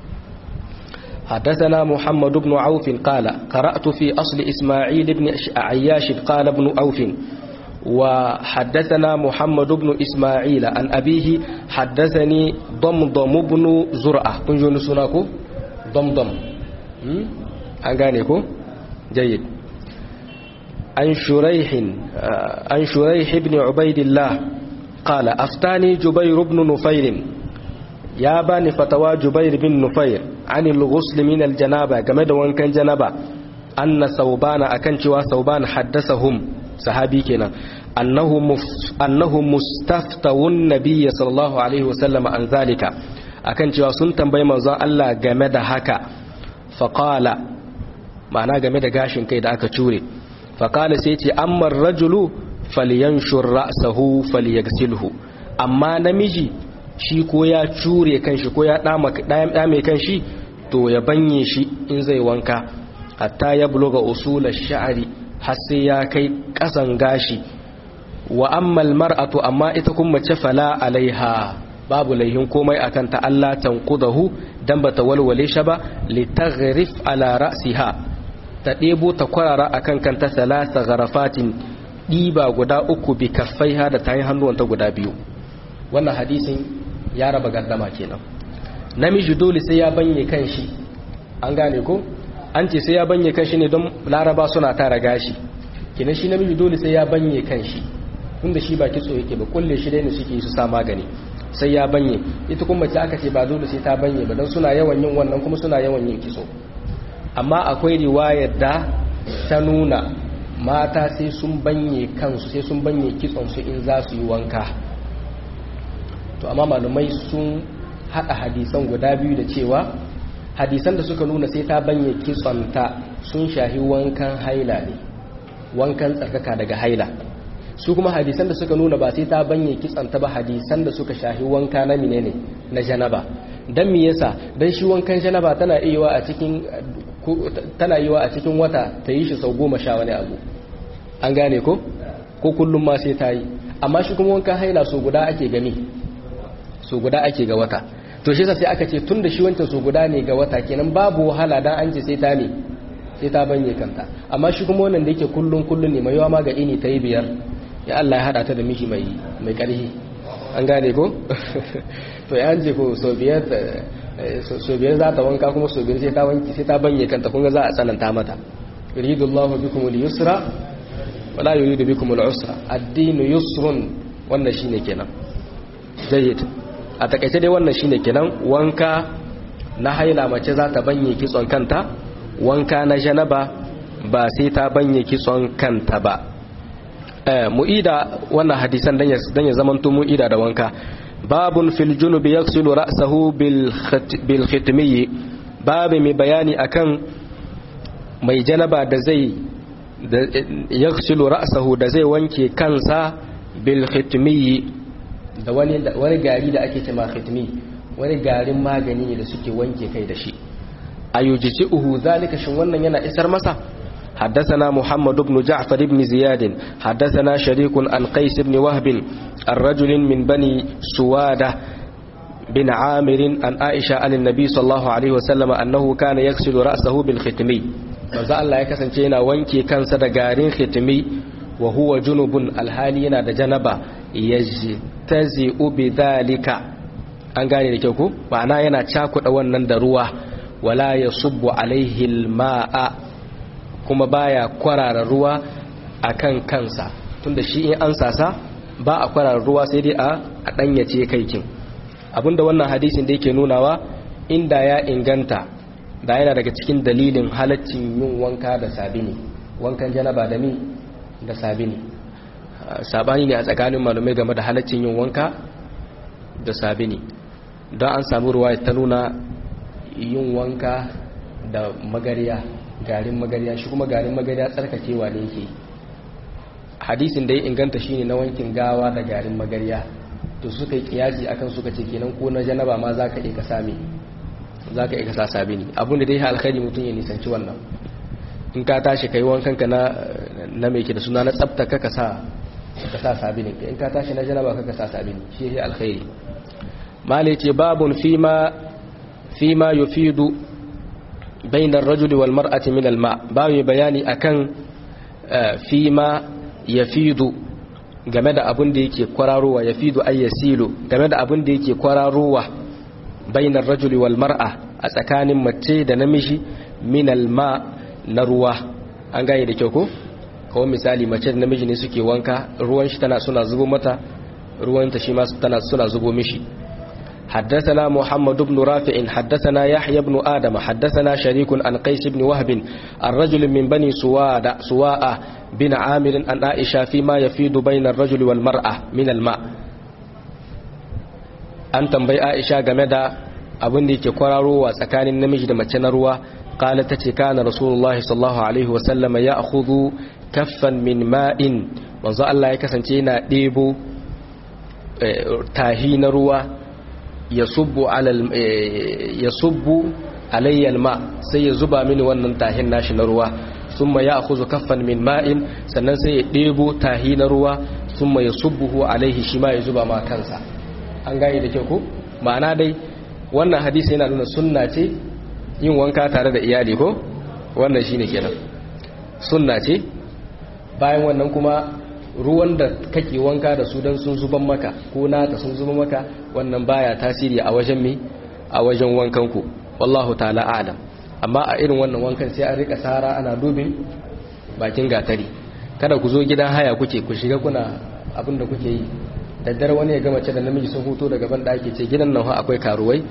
حدثنا محمد بن عوف قال قرأت في أصل إسماعيل بن عياش قال ابن عوف وحدثنا محمد بن إسماعيل عن أبيه حدثني ضمضم بن زرعة كنجون سناكو ضمضم أنغانيكو جيد عن شريح بن عبيد الله قال أفتاني جبير بن نفير يا بني فتوى جبير بن نفير عن الغسل من الجنابة كما وان كان جنابة أن ثوبان أكنشوا ثوبان حدثهم صحابي كنا أنه مستفتو النبي صلى الله عليه وسلم عن ذلك أكنشوا سنتم بما ذا الله جمد هكا فقال معناه جمد غاشن كيدا أكتوري فقال سيتي أما الرجل فلينشر رأسه فليغسله أما نمجي shi ko ya cure kanshi ko ya dame kanshi to ya banye shi in zai wanka hatta ya buluga usul ash-sha'ri har sai ya kai kasan gashi wa amma al-mar'atu amma ita kuma mace fala alaiha babu laihin komai akan ta Allah tanqudahu dan bata walwale shi ba litaghrif ala ra'siha ta debo ta kwarara akan kanta salasa gharafatin diba guda uku bi kaffaiha da tayin hannuwanta guda biyu wannan hadisin ya raba gardama kenan namiji dole sai ya banye kanshi an gane ko an ce sai ya banye kanshi ne don laraba suna tara gashi kenan shi namiji dole sai ya banye kanshi tunda shi ba kitso yake ba kulle shi dai ne suke su sa magani sai ya banye ita kuma mace aka ce ba dole sai ta banye ba don suna yawan yin wannan kuma suna yawan yin kitso amma akwai riwayar da ta nuna mata sai sun banye kansu sai sun banye kitson su in za su yi wanka to amma malumai sun haɗa hadisan guda biyu da cewa hadisan da suka nuna sai ta banye kitsonta sun shahi wankan haila ne wankan tsarkaka daga haila su kuma hadisan da suka nuna ba sai ta banye kitsonta ba hadisan da suka shahi wanka na menene na janaba dan me yasa dan shi wankan janaba tana yiwa a cikin wata ta yi shi sau 10 wani abu an gane ko kullum ma sai ta yi amma shi kuma wankan haila so guda ake gani so guda ake ga wata to shi sai aka ce tun da shi wancan so guda ne ga wata kenan babu wahala dan an ce sai ta banye kanta amma shi kuma wannan da yake kullun ne mai yawa ma ga ini ta yi 5 ya Allah ya hada ta da miji mai karhi an gane ko to ya anje ko so biyar za ta wanka kuma so biyar sai ta banye kanta kun ga za a tsananta mata yuridullahu bikumul yusra wala yuridu bikumul usra ad-dinu yusrun wannan shine kenan jayyid a takaice dai wannan shine kenan wanka na haila mace za ta banye kitson kanta wanka na janaba ba sai ta banye kitson kanta ba mu'ida wannan hadisan dan ya zamanto mu'ida da wanka babun fil junubi yaghsilu ra'sahu bil khitmi babu mai bayani akan mai janaba da zai yaghsilu ra'sahu da zai wanke kansa bil khitmi da wani gari da ake cewa khitmi wani garin magani ne da suke wanke kai da shi ayujzi'uhu zalika shin wannan yana isar masa حدثنا محمد بن جعفر بن زياد حدثنا شريك عن قيس بن وهب الرجل من بني سوادة بن عامر عن عائشة عن النبي صلى الله عليه وسلم أنه كان يغسل رأسه بالختمي manzo Allah ya kasance yana wanke kansa da garin khitmi wa huwa junubun alhali yana da janaba yajtazi'u bidhalika an gane da kyau ko ma'ana yana cakuda wannan da ruwa wala yasubbu alaihi alma'a kuma baya kwarara ruwa akan kansa tunda shi in an sasa ba a kwarara ruwa sai dai a danyace kaikin abinda wannan hadisin da yake nunawa inda ya inganta da yana daga cikin dalilin halaccin yin wanka da sabini wankan janaba da mi da sabini sabani ne a tsakanin malumai game da halaccin yin wanka da sabini don an samu ruwa ta nuna yin wanka da magariya garin magariya shi kuma garin magariya tsarkakewa ne yake hadisin da ya inganta shine na wankin gawa da garin magariya to suka yi kiyasi akan suka ce kenan ko na janaba ma zaka iya ka sami za ka iya sa sabini abinda dai alkhairi mutum ya nisanci wannan in ka tashi ka yi wankanka na mai ke da suna na tsabta ka sa sabini in ka tashi na janaba ka sa sabini shi ya alkhairi mali ce babun fima yufidu bainar rajuli wal mar'ati min alma babu bayani akan fima yafidu game da abin da yake kwararowa yafidu ay yasilu game da abin da yake kwararowa bainar rajuli wal mar'a a tsakanin mace da namiji min alma na ruwa an gane da kyau ko kawai misali mace da namiji ne suke wanka ruwan shi suna zubo mata ruwan ta shi ma suna zubo mishi حدثنا محمد بن رافع حدثنا يحيى بن آدم حدثنا شريك عن قيس بن وهب الرجل من بني سواء بن عامر عن عائشة فيما يفيد بين الرجل والمرأة من الماء an tambayi Aisha game da abin da yake kwararowa tsakanin namiji da mace na ruwa qala tace kana rasulullahi sallallahu alaihi wasallam ya akhudhu kaffan min ma'in manzo Allah ya kasance yana debo tahi na ruwa yasubbu alayya alma sai ya zuba mini wannan tahin nashi na ruwa thumma ya akhudhu kaffan min ma'in sannan sai ya debo tahi na ruwa thumma yasubbuhu alaihi shi ma ya zuba ma kansa an gane da kyau ko ma'ana dai wannan hadisi yana nuna sunna ce yin wanka tare da iyali ko wannan shine kenan sunna ce bayan wannan kuma ruwan da kake wanka da su dan sun zuban maka ko nata sun zuban maka wannan baya tasiri a wajen a wajen wankan ku wallahu ta'ala a'lam amma a irin wannan wankan sai an rika sara ana dubin bakin gatari kada ku zo gidan haya ku shiga kuna abin da kuke yi daddare wani ya gama ce da namiji sun huto daga ban ɗaki ce gidan nan akwai karuwai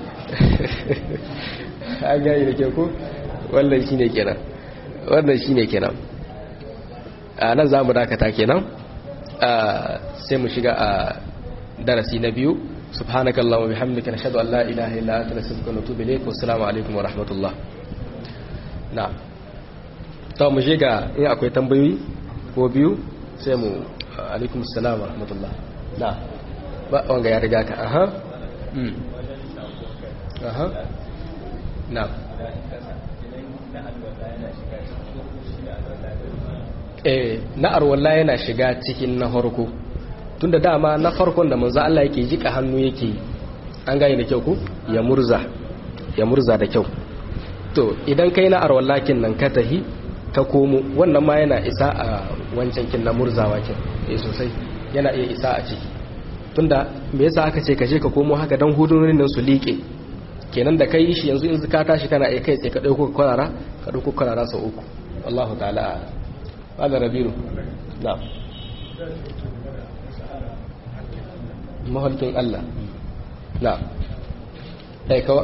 an gani da ke ko wannan shine kenan a nan za mu dakata kenan sai mu shiga a darasi na biyu subhanakallahumma bihamdika nashhadu an la ilaha illa anta nastaghfiruka wa natubu ilayk wa assalamu alaikum wa rahmatullah na'am to mu shiga in akwai tambayoyi ko biyu sai mu alaikum assalam wa rahmatullah na ba wanga ya riga ka aha aha na na arwalla yana shiga cikin na farko tunda dama na farkon da manzo Allah yake jika hannu yake an gane da kyau ku ya murza da kyau to idan kai na arwallakin nan ka tahi ka komo wannan ma yana isa a wancan kin na murzawa kin sosai yana iya isa a ciki tunda me yasa aka ce kaje ka komo haka dan hudunonin nan su liƙe kenan da kai shi yanzu in ka tashi kana iya kai sai ka dauko kwarara sau uku wallahu ta'ala hada rabiru na'am mahalkin Allah na'am dai kawa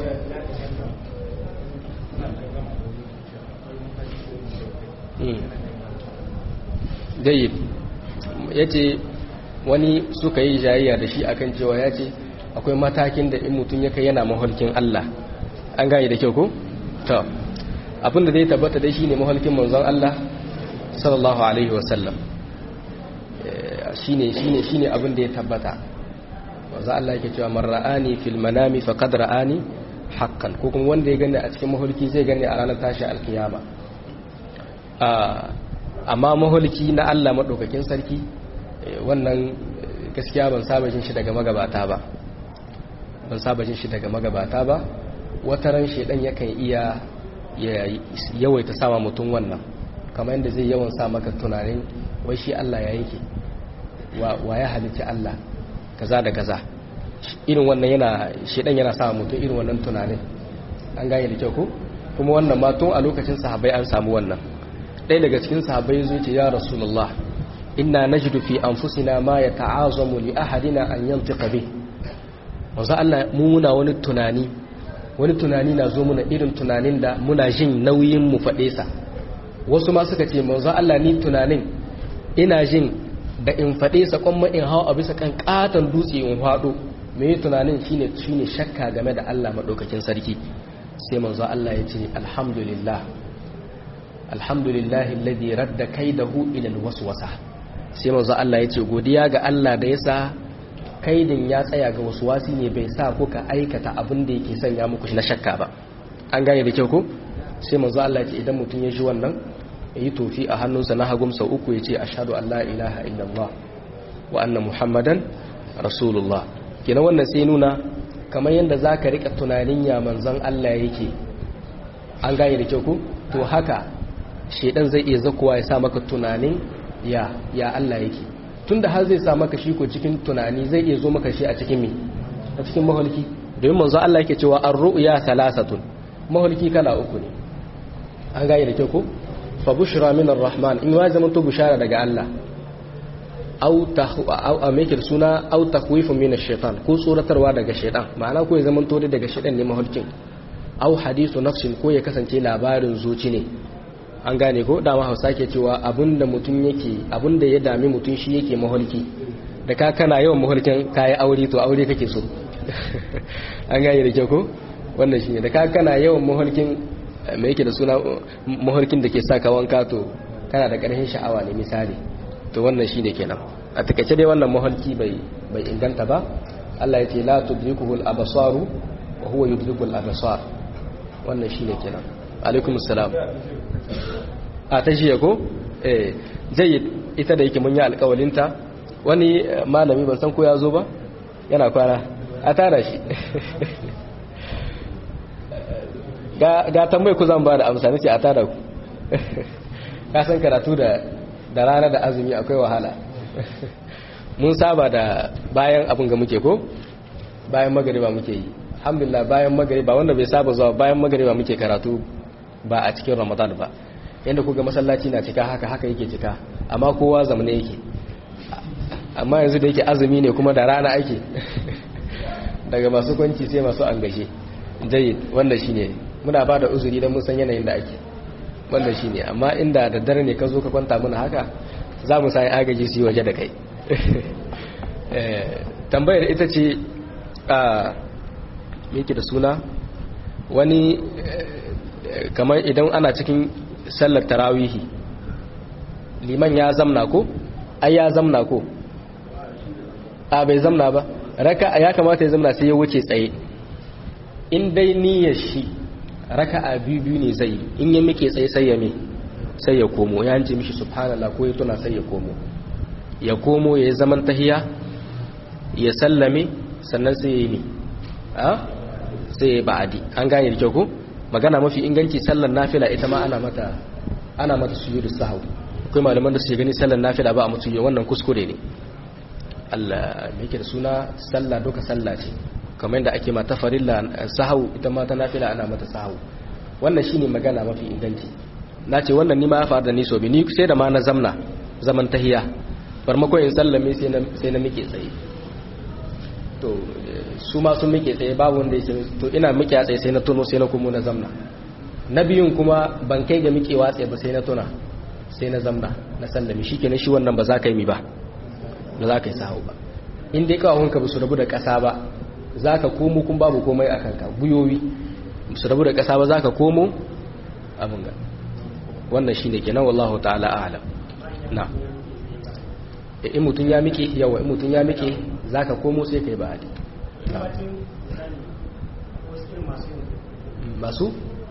jayyid yace wani suka yi jayayya da shi akan cewa ya ce akwai matakin da in mutum ya kai yana maholkin Allah an gane da kyau ko to abinda zai tabbata dai shine mahalkin manzon Allah sallallahu alaihi wasallam shine abin da ya tabbata manzon Allah yake cewa man ra'ani fil manami faqad ra'ani haqqan ko kuma wanda ya gani a cikin mahalki zai gani a ranar tashi alkiyama amma mahalki na Allah madaukakin sarki wannan gaskiya ban saba jin shi daga magabata ba wata ran shedan yakan iya yawaita sama mutum wannan kamar yadda zai yawan sa maka tunanin wai shi Allah ya yake wa ya halitta Allah kaza da kaza irin wannan shedan yana sa mutum irin wannan tunanin an gane da kyau ko kuma wannan ma tun a lokacin sahabbai an samu wannan ɗaya daga cikin sahabbai zai ce ya rasulullah inna najidu fi anfusina ma yata'azamu li ahadina an yantiqa bih wanzu Allah muna wani tunani na zo muna irin tunanin da muna jin nauyin mu faɗe sa wasu ma suka ce manzo Allah ni tunanin ina jin da in faɗe sa kuma in hawo a bisa kan katon dutse in faɗo me yi tunanin shine shakka game da Allah madaukakin sarki sai manzo Allah ya ce alhamdulillah alladhi radda kaidahu ila alwaswasa sai manzo Allah ya ce godiya ga Allah da yasa kaidin ya tsaya ga wasu wasi ne bai sa kuka aikata abin da yake sanya muku na shakka ba an gane da kyau ko sai manzo Allah ya ce idan mutum ya ji wannan yayi tofi a hannunsa na hagum sau uku ya ce ashhadu an la ilaha illallah wa anna muhammadan rasulullah kenan wannan sai nuna kamar yanda zaka rika tunanin ya manzon Allah yake an gane da kyau ko to haka shedan zai iya zakuwa ya sa maka tunanin ya Allah yake tunda har zai sa maka shi ko cikin tunani zai iya zo maka shi a cikin a cikin mahalki domin manzo Allah yake cewa ar-ru'ya thalathatun mahalki kala uku ne an gane da kyau ko fa bushra min ar-rahman in wa zaman to bushara daga Allah aw takhwifun min ash-shaytan ko tsoratarwa daga shaytan ma'ana ko ya zaman to daga shaytan ne mahalkin aw hadithu nafsin ko ya kasance labarin zuci ne an gane ko dama Hausa ke cewa abinda ya dami mutum shi yake maholki da ka kana yawan maholkin kayi aure to aure kake so an gane da kyau ko wannan shine da ka kana yawan maholkin me yake da suna maholkin da ke saka wanka to kana da ƙarfin sha'awa ne misali to wannan shine kenan a takeice dai wannan maholki bai inganta ba Allah ya ce la tudrikuhul absaru wa huwa yudrikul absar wannan shine kenan alaikumus salam a ta jiya ko jayyid ita da yake mun yi alƙawalinta wani malami ban san ko ya zo ba yana kwana a tara shi ga tambayi ku zan ba da amsa nace a tara ku ka san karatu da rana da azumi akwai wahala mun saba da bayan abin ga muke ko bayan magariba muke yi alhamdulillah bayan magariba wanda bai saba zuwa bayan magariba muke karatu ba a cikin ramadan ba yadda kuga masallaci na cika haka yake cika amma kowa zamane yake amma yanzu da yake azumi ne kuma da rana ake daga masu kwanci sai masu angashe jayyid wanda shine muna ba da uzuri don mun san yanayin da ake wanda shine amma inda da dare ne ka zo ka kwanta muna haka za mu sai agaji su yi waje da kai tambayar ita ce yake da suna wani kamar idan ana cikin sallar tarawihi liman ya zamna ko ai ya zamna ko a bai zamna ba raka ya kamata ya zamna sai ya wuce tsaye in dai niyyar shi raka'a biyu ne zai in ya mike tsaye sai ya komo ya hanci mishi subhanallah ko ya tuna sai ya komo ya zaman tahiya ya sallame sannan sai ya yi sai ya ba'adi an gane da kyau ko magana mafi inganci sallar nafila ita ma ana mata sujudu sahwi akwai malaman da suke gani sallar nafila ba a mutu wannan kuskure ne Allah me yake da suna sallah doka sallah ce kamar yadda ake mata farilla sahwu ita ma ta nafila ana mata sahwu wannan shine magana mafi inganci nace wannan ni ma ya faru da ni so bi ni sai da ma na zaman tahiya farmakon in sallame sai na mike tsaye to su ma sun mike tsaye babu wanda yake to ina mike tsaye sai na tuno sai na kuma na zamna na biyun kuma ban kai ga mikewa tsaye ba sai na tuna sai na zamna na sallami shikenan shi wannan ba za ka yi mi ba za ka yi sahu ba in dai kawahunka ba su rabu da ƙasa ba za ka komo kun babu komai a kanka guyoyi su rabu da ƙasa ba za ka komo abin ga wannan shi ne kenan wallahu ta'ala a'lam na in mutum ya miƙe yawa in mutum ya miƙe za ka komo sai ka yi ba'adi masu?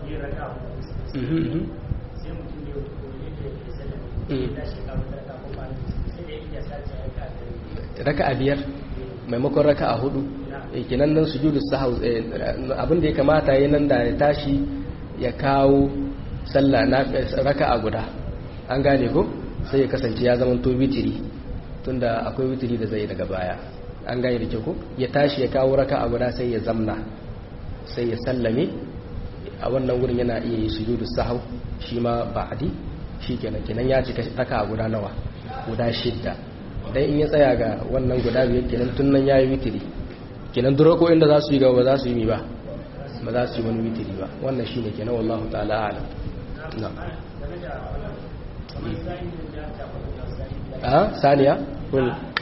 raka a biyar maimakon raka a hudu kinan nan su judu sahau abinda ya kamata yi nan da ya tashi ya kawo sallah na raka a guda an gane ko sai ya kasance ya zama to witiri tunda akwai witiri da zai daga baya an gane da kyau ko ya tashi ya kawo raka a guda sai ya zamna sai ya sallame a wannan wurin yana iya yi sujudu sahau shi ma ba'adi shi kenan ya cika raka a guda nawa guda 6 dan in ya tsaya ga wannan guda biyar kenan tun nan yayi witiri kenan durako inda za su yi gaba ba za su yi mi ba za su yi wani witiri ba wannan shine kenan wallahu ta'ala a'lam na saniya